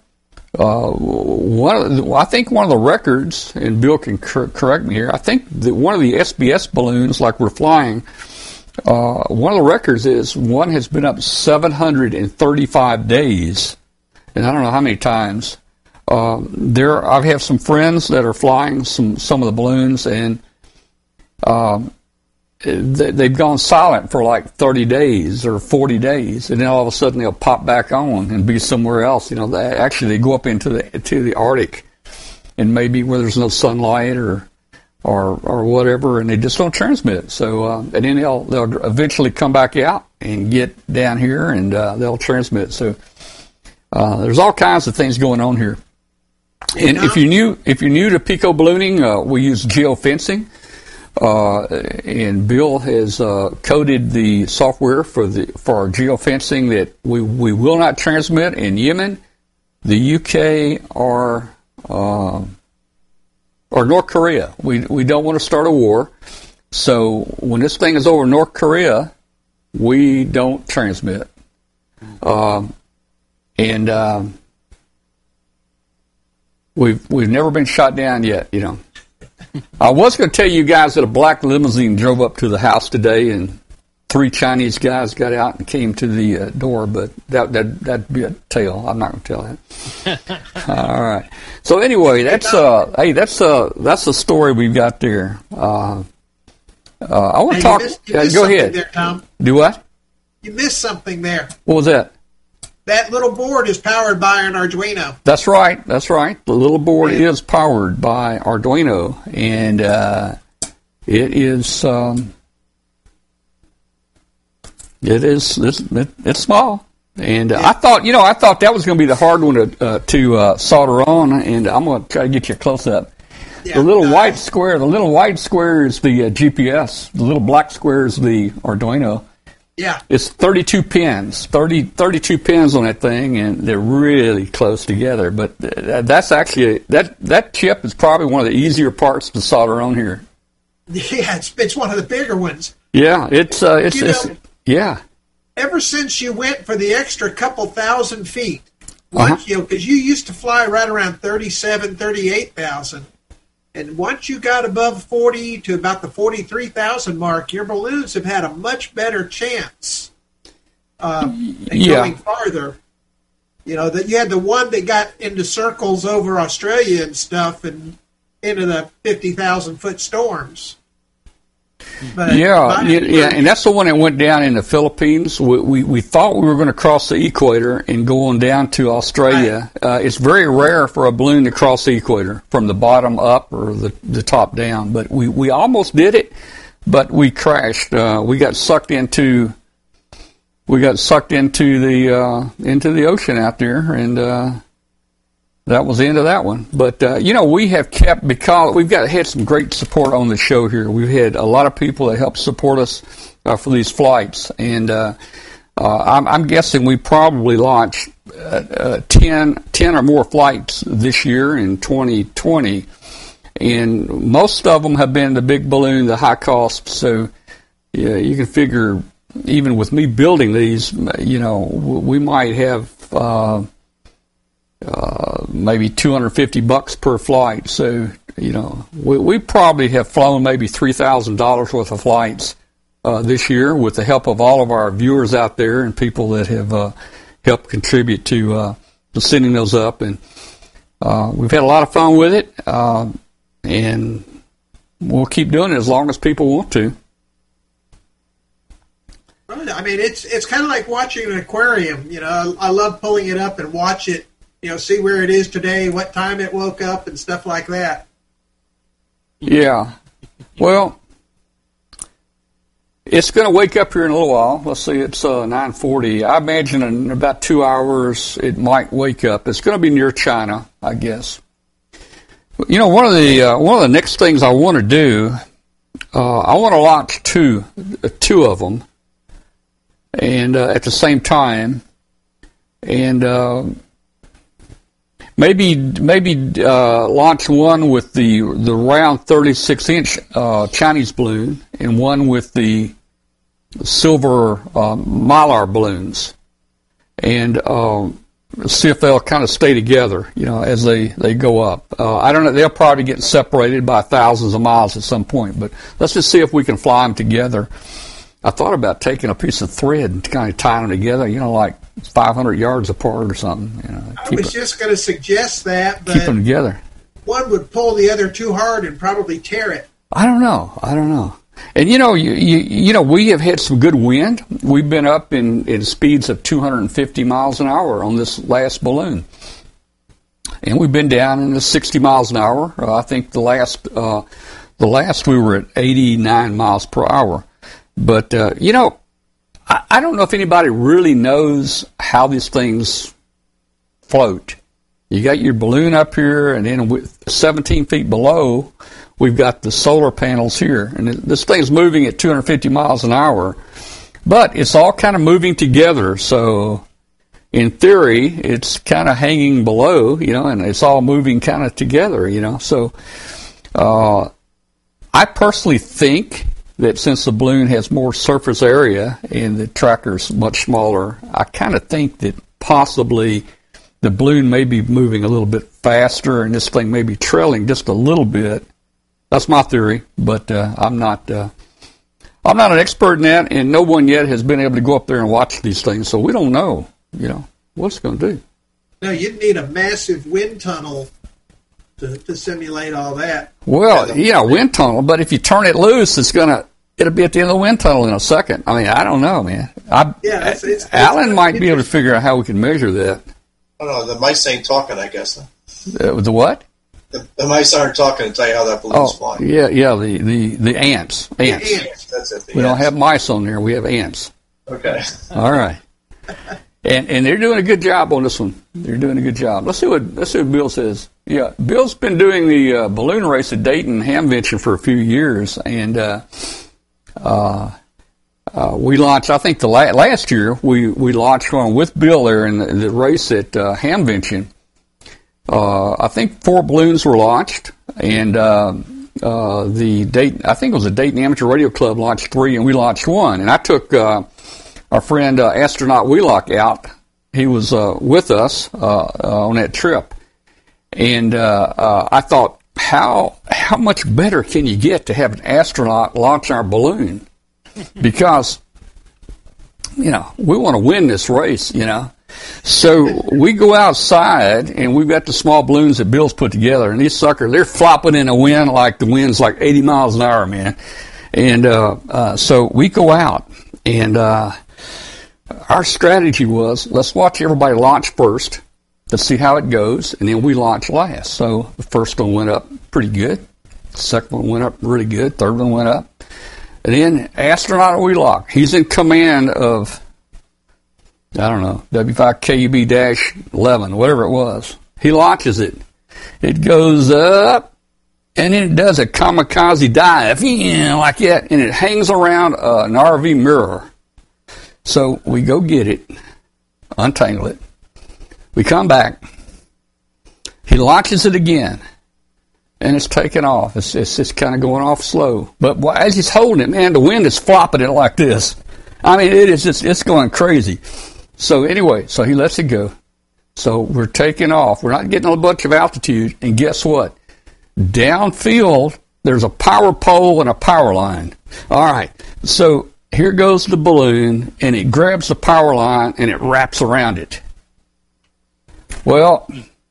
think one of the records, and Bill can correct me here, I think that one of the SBS balloons, like we're flying, one of the records is one has been up 735 days, and I don't know how many times. I have some friends that are flying some of the balloons, and they've gone silent for like 30 days or 40 days, and then all of a sudden they'll pop back on and be somewhere else. They go up into the Arctic, and maybe where there's no sunlight or whatever, and they just don't transmit. So and then they'll eventually come back out and get down here, and they'll transmit. So there's all kinds of things going on here. And if you're new to Pico ballooning, we use geofencing. And Bill has coded the software for our geofencing that we will not transmit in Yemen, the UK, or North Korea. We don't want to start a war. So when this thing is over North Korea, we don't transmit. We've never been shot down yet, I was going to tell you guys that a black limousine drove up to the house today, and 3 Chinese guys got out and came to the door, but that'd be a tale. I'm not going to tell that. All right. So anyway, that's the story we've got there. I want to talk. Go ahead. There, Tom. Do what? You missed something there. What was that? That little board is powered by an Arduino. That's right. The little board is powered by Arduino, and it's small. And I thought that was going to be the hard one to solder on, and I'm going to try to get you a close up. Yeah, the little white square is the GPS. The little black square is the Arduino. Yeah. It's 32 pins, 32 pins on that thing, and they're really close together. But that's actually, that chip is probably one of the easier parts to solder on here. Yeah, it's one of the bigger ones. Yeah, yeah. Ever since you went for the extra couple thousand feet, because you used to fly right around 37, 38,000, and once you got above 40 to about the 43,000 mark, your balloons have had a much better chance going farther. That you had the one that got into circles over Australia and stuff, and into the 50,000-foot storms. But and that's the one that went down in the Philippines. We thought we were going to cross the equator and go on down to Australia. Right. It's very rare for a balloon to cross the equator from the bottom up or the top down. But we almost did it, but we crashed. We got sucked into the ocean out there, and that was the end of that one. But, we have kept, because we've had some great support on the show here. We've had a lot of people that help support us for these flights. And I'm guessing we probably launched 10 or more flights this year in 2020. And most of them have been the big balloon, the high cost. So, you can figure, even with me building these, we might have maybe $250 per flight. So, we probably have flown maybe $3,000 worth of flights this year with the help of all of our viewers out there and people that have helped contribute to sending those up. And we've had a lot of fun with it, and we'll keep doing it as long as people want to. I mean, it's kind of like watching an aquarium. You know, I love pulling it up and watch it. You know, see where it is today, what time it woke up, and stuff like that. Yeah. Well, it's going to wake up here in a little while. Let's see, it's 9:40. I imagine in about 2 hours it might wake up. It's going to be near China, I guess. You know, one of the next things I want to do, I want to launch two of them, and at the same time, and maybe launch one with the round 36-inch Chinese balloon and one with the silver Mylar balloons, and see if they'll kind of stay together, you know, as they go up. I don't know, they'll probably get separated by thousands of miles at some point, but let's just see if we can fly them together. I thought about taking a piece of thread and kind of tying them together, you know, like 500 yards apart or something. You know, I was just going to suggest that, but keep them together. One would pull the other too hard and probably tear it. I don't know. And you know, you know, we have had some good wind. We've been up in speeds of 250 miles an hour on this last balloon, and we've been down in the 60 miles an hour. I think the last we were at 89 miles per hour. But you know, I don't know if anybody really knows how these things float. You got your balloon up here, and then 17 feet below, we've got the solar panels here. And this thing's moving at 250 miles an hour. But it's all kind of moving together. So in theory, it's kind of hanging below, you know, and it's all moving kind of together, you know. So I personally think that since the balloon has more surface area and the tractor's much smaller, I kind of think that possibly the balloon may be moving a little bit faster and this thing may be trailing just a little bit. That's my theory, but I'm not an expert in that, and no one yet has been able to go up there and watch these things, so we don't know, you know, what it's going to do. No, you'd need a massive wind tunnel to simulate all that. Well, yeah, wind tunnel, but if you turn it loose, it'll be at the end of the wind tunnel in a second. I mean, I don't know, man. Alan might be able to figure out how we can measure that. I don't know. The mice ain't talking, I guess. The what? The mice aren't talking to tell you how that balloon's flying. Yeah, the ants. Ants. That's it. We don't have mice on there. We have ants. Okay. All right. And they're doing a good job on this one. They're doing a good job. Let's see what Bill says. Yeah, Bill's been doing the balloon race at Dayton Hamvention for a few years, and we launched. I think last year we launched one with Bill there in the race at Hamvention. I think 4 balloons were launched, and the Dayton, I think it was the Dayton Amateur Radio Club launched 3, and we launched 1. And I took our friend Astronaut Wheelock out. He was with us on that trip, and I thought, how much better can you get to have an astronaut launch our balloon? Because, you know, we want to win this race, you know. So we go outside, and we've got the small balloons that Bill's put together, and these suckers, they're flopping in the wind like the wind's like 80 miles an hour, man. And so we go out, and our strategy was, let's watch everybody launch first. Let's see how it goes, and then we launch last. So the first one went up pretty good. The second one went up really good. Third one went up. And then Astronaut Wheelock, he's in command of, I don't know, W5KUB-11, whatever it was. He launches it. It goes up, and then it does a kamikaze dive, like that, and it hangs around an RV mirror. So we go get it, untangle it. We come back. He launches it again, and it's taking off. It's just kind of going off slow. But as he's holding it, man, the wind is flopping it like this. I mean, it's going crazy. So anyway, so he lets it go. So we're taking off. We're not getting a bunch of altitude. And guess what? Downfield, there's a power pole and a power line. All right. So here goes the balloon, and it grabs the power line, and it wraps around it. Well,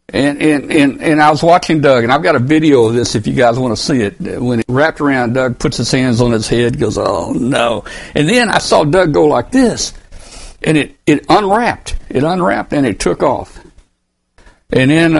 And I was watching Doug, and I've got a video of this if you guys want to see it. When it wrapped around, Doug puts his hands on his head, goes, "Oh no!" And then I saw Doug go like this, and it unwrapped. It unwrapped and it took off. And then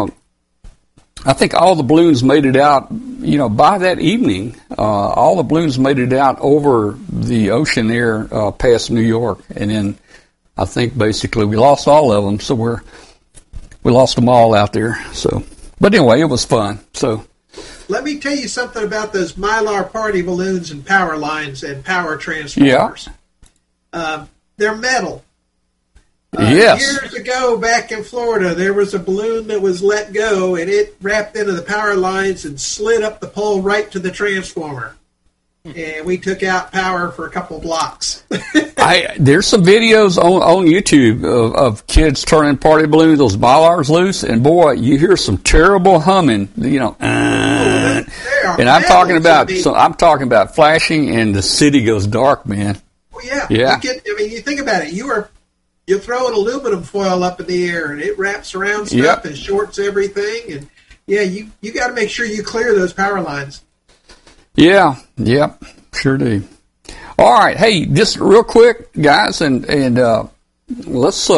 I think all the balloons made it out. You know, by that evening, all the balloons made it out over the ocean there past New York, and then I think basically we lost all of them. So we lost them all out there. So, but anyway, it was fun. So, let me tell you something about those Mylar party balloons and power lines and power transformers. Yeah. They're metal. Yes. Years ago, back in Florida, there was a balloon that was let go, and it wrapped into the power lines and slid up the pole right to the transformer. And we took out power for a couple blocks. There's some videos on YouTube of kids turning party balloons, those Mylars loose, and boy, you hear some terrible humming. You know, and I'm talking about flashing, and the city goes dark, man. Well, yeah. Yeah. You think about it. You throw an aluminum foil up in the air, and it wraps around stuff and shorts everything. And yeah, you got to make sure you clear those power lines. Yeah, yep, sure do. All right, hey, just real quick, guys, and let's.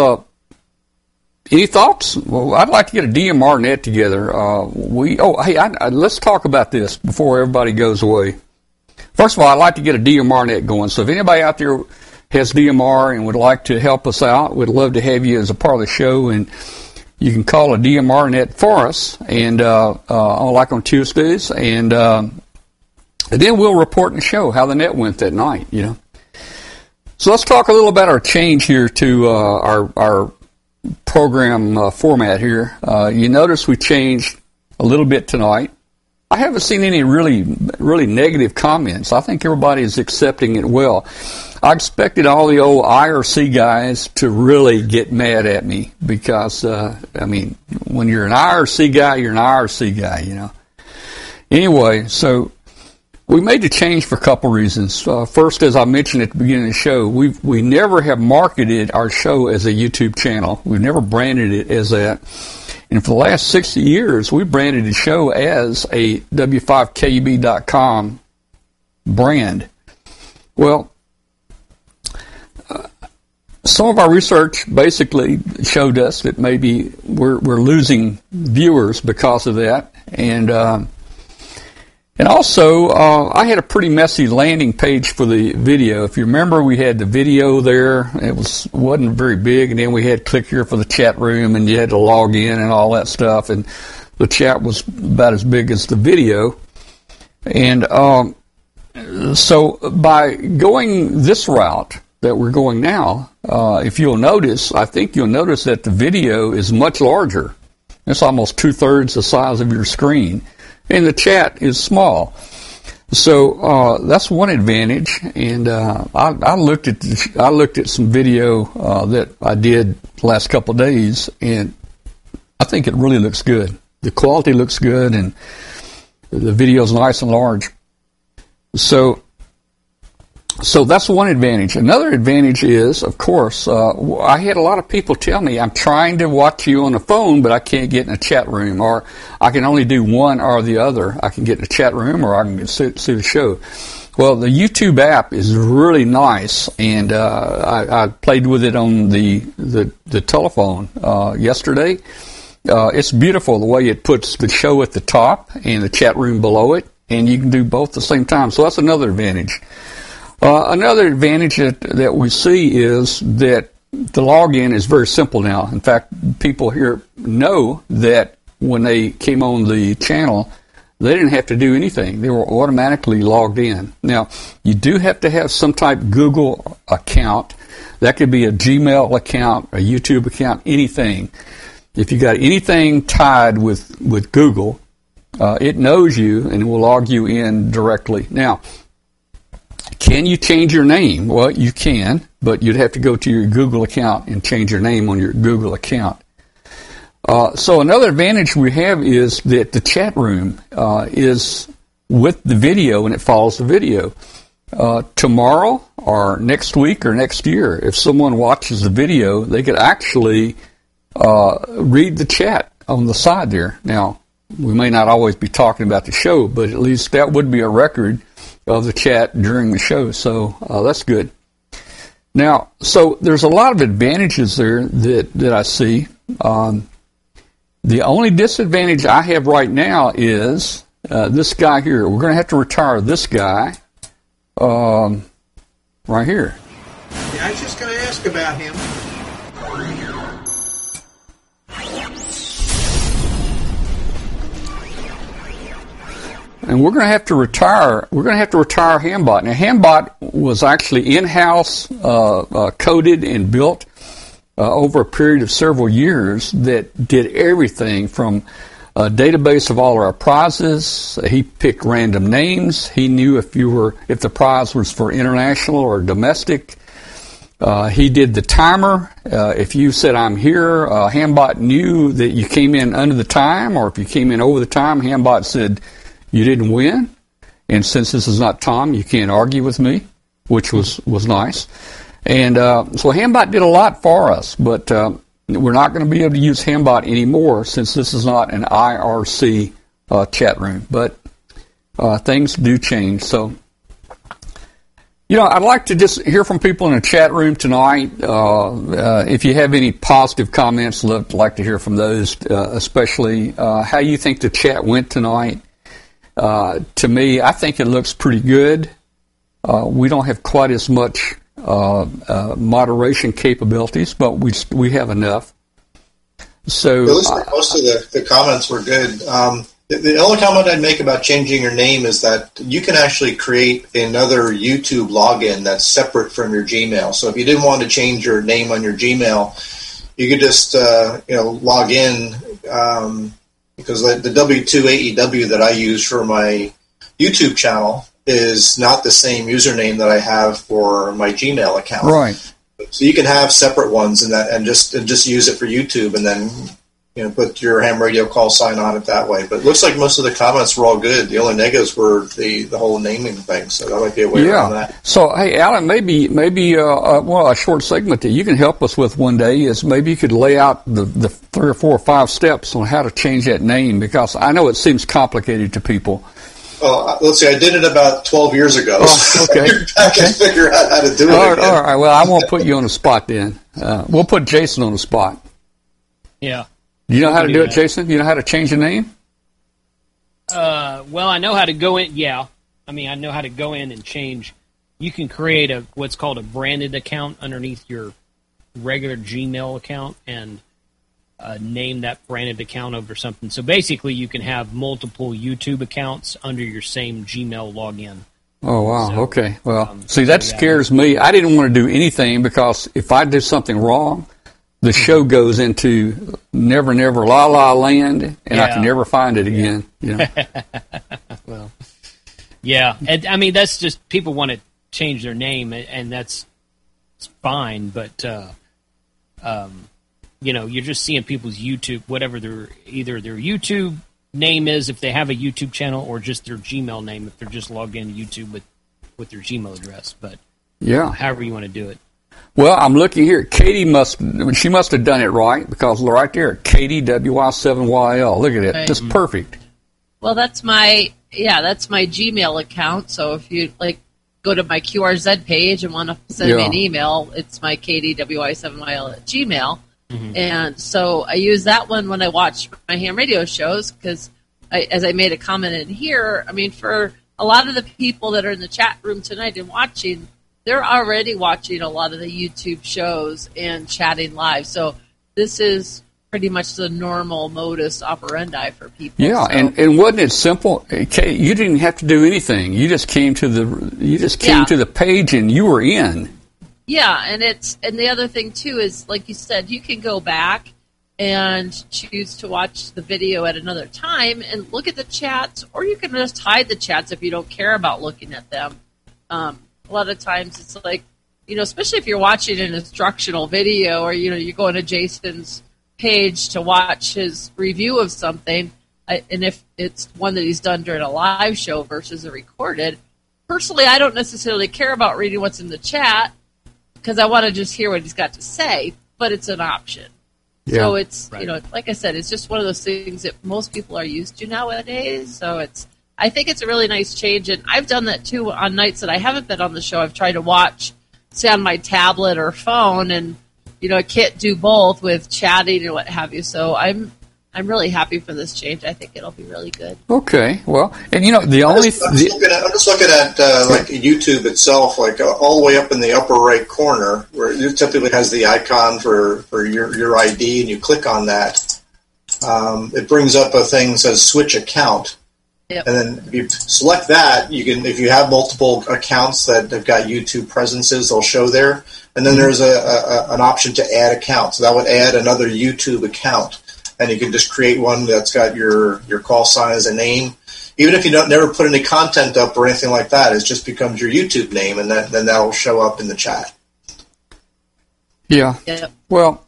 Any thoughts? Well, I'd like to get a DMR net together. Let's talk about this before everybody goes away. First of all, I'd like to get a DMR net going. So if anybody out there has DMR and would like to help us out, we'd love to have you as a part of the show. And you can call a DMR net for us, and on Tuesdays, and then we'll report and show how the net went that night. You know. So let's talk a little about our change here to our program format here. You notice we changed a little bit tonight. I haven't seen any really negative comments. I think everybody is accepting it well. I expected all the old IRC guys to really get mad at me because, when you're an IRC guy, you're an IRC guy, you know. Anyway, so we made the change for a couple reasons. First, as I mentioned at the beginning of the show, we never have marketed our show as a YouTube channel. We've never branded it as that. And for the last 60 years, we branded the show as a W5KUB.com brand. Well, some of our research basically showed us that maybe we're losing viewers because of that. And also, I had a pretty messy landing page for the video. If you remember, we had the video there. It wasn't very big, and then we had click here for the chat room, and you had to log in and all that stuff. And the chat was about as big as the video. And so by going this route that we're going now, if you'll notice, I think you'll notice that the video is much larger. It's almost 2/3 the size of your screen. And the chat is small. So that's one advantage. And I looked at some video that I did the last couple of days, and I think it really looks good. The quality looks good, and the video's nice and large. So that's one advantage. Another advantage is, of course, I had a lot of people tell me, I'm trying to watch you on the phone, but I can't get in a chat room, or I can only do one or the other. I can get in a chat room, or I can see the show. Well, the YouTube app is really nice, and I played with it on the telephone yesterday. It's beautiful the way it puts the show at the top and the chat room below it, and you can do both at the same time. So that's another advantage. Another advantage that we see is that the login is very simple now. In fact, people here know that when they came on the channel, they didn't have to do anything. They were automatically logged in. Now, you do have to have some type of Google account. That could be a Gmail account, a YouTube account, anything. If you got anything tied with Google, it knows you and will log you in directly. Now, can you change your name? Well, you can, but you'd have to go to your Google account and change your name on your Google account. So another advantage we have is that the chat room is with the video, and it follows the video. Tomorrow or next week or next year, if someone watches the video, they could actually read the chat on the side there. Now, we may not always be talking about the show, but at least that would be a record of the chat during the show. So that's good. Now, so there's a lot of advantages there that I see. The only disadvantage I have right now is this guy here. We're going to have to retire this guy right here. Yeah, I was just going to ask about him. And we're going to have to retire. We're going to have to retire Hambot. Now, Hambot was actually in-house coded and built over a period of several years that did everything from a database of all our prizes. He picked random names. He knew if the prize was for international or domestic. He did the timer. If you said, I'm here, Hambot knew that you came in under the time, or if you came in over the time, Hambot said, you didn't win, and since this is not Tom, you can't argue with me, which was nice. And so Hambot did a lot for us, but we're not going to be able to use Hambot anymore since this is not an IRC chat room. But things do change. So, I'd like to just hear from people in the chat room tonight. If you have any positive comments, I'd like to hear from those, especially how you think the chat went tonight. To me, I think it looks pretty good. We don't have quite as much moderation capabilities, but we have enough. So most of the comments were good. The only comment I'd make about changing your name is that you can actually create another YouTube login that's separate from your Gmail. So if you didn't want to change your name on your Gmail, you could just log in. Because the W2 AEW that I use for my YouTube channel is not the same username that I have for my Gmail account. Right. So you can have separate ones and just use it for YouTube, and then put your ham radio call sign on it that way. But it looks like most of the comments were all good. The only negatives were the whole naming thing. So that might be a way around that. So hey, Alan, maybe a short segment that you can help us with one day is maybe you could lay out the 3 or 4 or 5 steps on how to change that name, because I know it seems complicated to people. Well, let's see. I did it about 12 years ago. Oh, okay. I can figure out how to do it. All right. Well, I won't put you on the spot then. We'll put Jason on the spot. Yeah. Do you know how to do it, Jason? You know how to change your name? Well, I know how to go in. Yeah. I know how to go in and change. You can create what's called a branded account underneath your regular Gmail account and name that branded account over something. So basically, you can have multiple YouTube accounts under your same Gmail login. Oh, wow. So, okay. Well, see, that scares me. I didn't want to do anything, because if I do something wrong, the show goes into never, never, la la land, and I can never find it again. Well, yeah. And, that's just, people want to change their name, and that's fine. But, you're just seeing people's YouTube, whatever either their YouTube name is, if they have a YouTube channel, or just their Gmail name if they're just logged into YouTube with their Gmail address. But however you want to do it. Well, I'm looking here. Katie must have done it right, because right there, Katie WY7YL. Look at it. Right. Just perfect. Well, that's my Gmail account. So if you go to my QRZ page and want to send me an email, it's my Katie WY7YL at Gmail. Mm-hmm. And so I use that one when I watch my ham radio shows, because as I made a comment in here, for a lot of the people that are in the chat room tonight and watching, they're already watching a lot of the YouTube shows and chatting live. So this is pretty much the normal modus operandi for people. Yeah, so. and wasn't it simple? You didn't have to do anything. You just came to the page and you were in. Yeah, and the other thing too is, like you said, you can go back and choose to watch the video at another time and look at the chats, or you can just hide the chats if you don't care about looking at them. A lot of times it's especially if you're watching an instructional video, or, you're going to Jason's page to watch his review of something, and if it's one that he's done during a live show versus a recorded, personally, I don't necessarily care about reading what's in the chat, because I want to just hear what he's got to say, but it's an option. So it's, like I said, it's just one of those things that most people are used to nowadays. So I think it's a really nice change. And I've done that too on nights that I haven't been on the show. I've tried to watch, say, on my tablet or phone, and, I can't do both with chatting and what have you. So I'm really happy for this change. I think it'll be really good. Okay, well, and I'm just looking at like YouTube itself, like all the way up in the upper right corner, where it typically has the icon for your ID, and you click on that. It brings up a thing that says switch account. Yep. And then if you select that, you can, if you have multiple accounts that have got YouTube presences, they'll show there. And then there's an option to add account. So that would add another YouTube account. And you can just create one that's got your call sign as a name. Even if you never put any content up or anything like that, it just becomes your YouTube name, and then that will show up in the chat. Yeah. Yep. Well,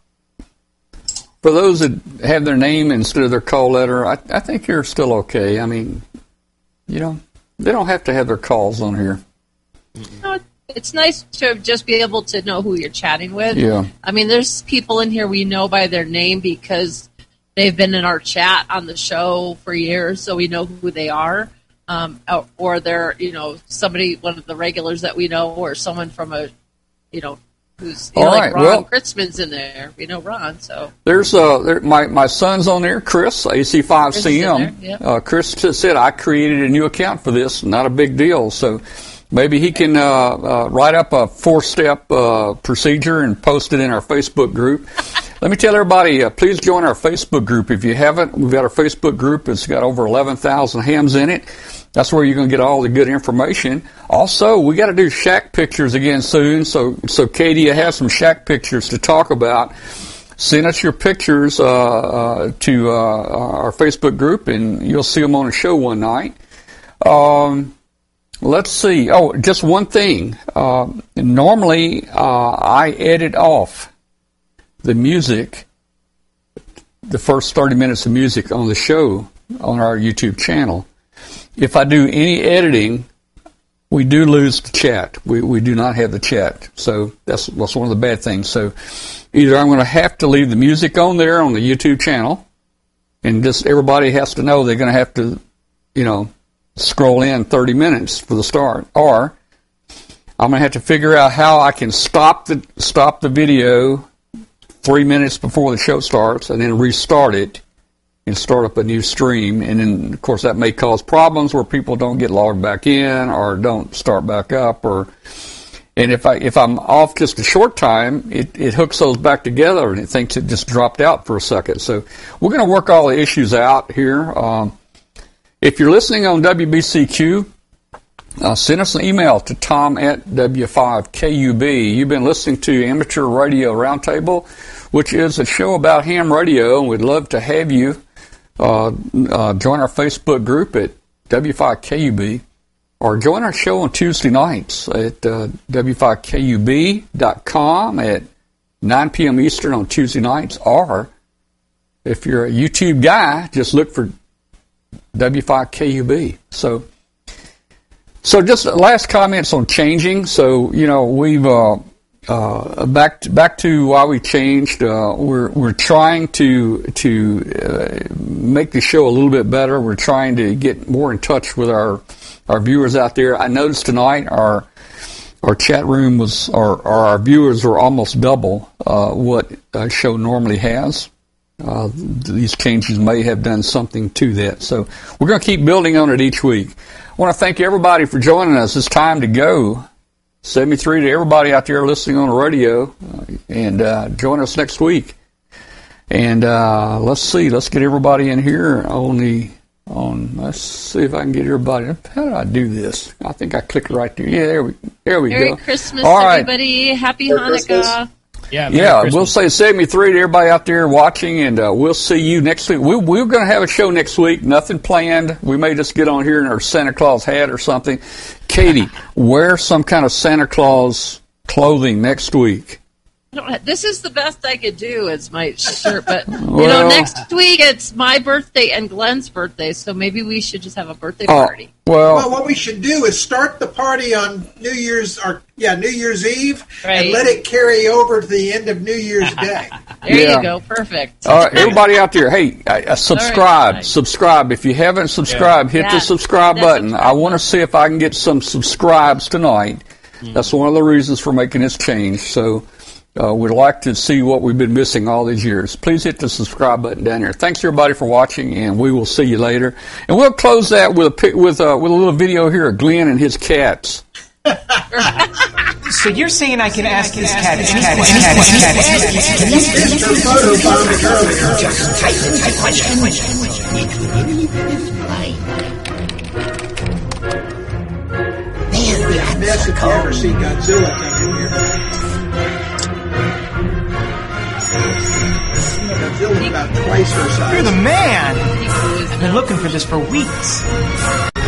for those that have their name instead of their call letter, I think you're still okay. I mean, they don't have to have their calls on here. No, it's nice to just be able to know who you're chatting with. Yeah. I mean, there's people in here we know by their name because they've been in our chat on the show for years, so we know who they are. Or they're, somebody, one of the regulars that we know, or someone from who's like Ron Kritzman's in there. We know Ron, so there's my son's on there, Chris, AC5CM. Yep. Chris said I created a new account for this. Not a big deal. So maybe he can write up a 4-step procedure and post it in our Facebook group. Let me tell everybody, please join our Facebook group. If you haven't, we've got our Facebook group. It's got over 11,000 hams in it. That's where you're going to get all the good information. Also, we got to do shack pictures again soon. So Katie, you have some shack pictures to talk about. Send us your pictures to our Facebook group, and you'll see them on a show one night. Let's see. Oh, just one thing. Normally, I edit off the music, the first 30 minutes of music on the show on our YouTube channel. If I do any editing, we do lose the chat. We do not have the chat. So that's one of the bad things. So either I'm going to have to leave the music on there on the YouTube channel, and just everybody has to know they're going to have to, scroll in 30 minutes for the start, or I'm going to have to figure out how I can stop the video 3 minutes before the show starts, and then restart it and start up a new stream. And then, of course, that may cause problems where people don't get logged back in or don't start back up. And if I'm off just a short time, it hooks those back together, and it thinks it just dropped out for a second. So we're going to work all the issues out here. If you're listening on WBCQ, send us an email to tom@W5KUB. You've been listening to Amateur Radio Roundtable, which is a show about ham radio, and we'd love to have you join our Facebook group at W5KUB, or join our show on Tuesday nights at W5KUB.com at 9 p.m. Eastern on Tuesday nights, or if you're a YouTube guy, just look for W5KUB. So just last comments on changing. So, we've back to why we changed. We're trying to make the show a little bit better. We're trying to get more in touch with our viewers out there. I noticed tonight our chat room was, or our viewers were almost double what a show normally has. These changes may have done something to that. So we're going to keep building on it each week. I want to thank everybody for joining us. It's time to go. 73 to everybody out there listening on the radio, and join us next week. And let's see. Let's get everybody in here let's see if I can get everybody. How did I do this? I think I clicked right there. Yeah, there we go. Merry Christmas, everybody. Happy Hanukkah. Christmas. Yeah, we'll say 73 to everybody out there watching, and we'll see you next week. We're going to have a show next week. Nothing planned. We may just get on here in our Santa Claus hat or something. Katie, wear some kind of Santa Claus clothing next week. This is the best I could do as my shirt, but next week it's my birthday and Glenn's birthday, so maybe we should just have a birthday party. Well, what we should do is start the party on New Year's Eve, and let it carry over to the end of New Year's Day. There you go, perfect. All right, everybody out there, hey, subscribe. Subscribe. If you haven't subscribed, hit the subscribe button. I want to see if I can get some subscribes tonight. That's one of the reasons for making this change. So we'd like to see what we've been missing all these years. Please hit the subscribe button down here. Thanks everybody for watching, and we will see you later. And we'll close that with a little video here of Glenn and his cats. So you're saying I can ask his cat? Best if you ever see Godzilla come in here. Godzilla's about twice her size. You're the man! I've been looking for this for weeks.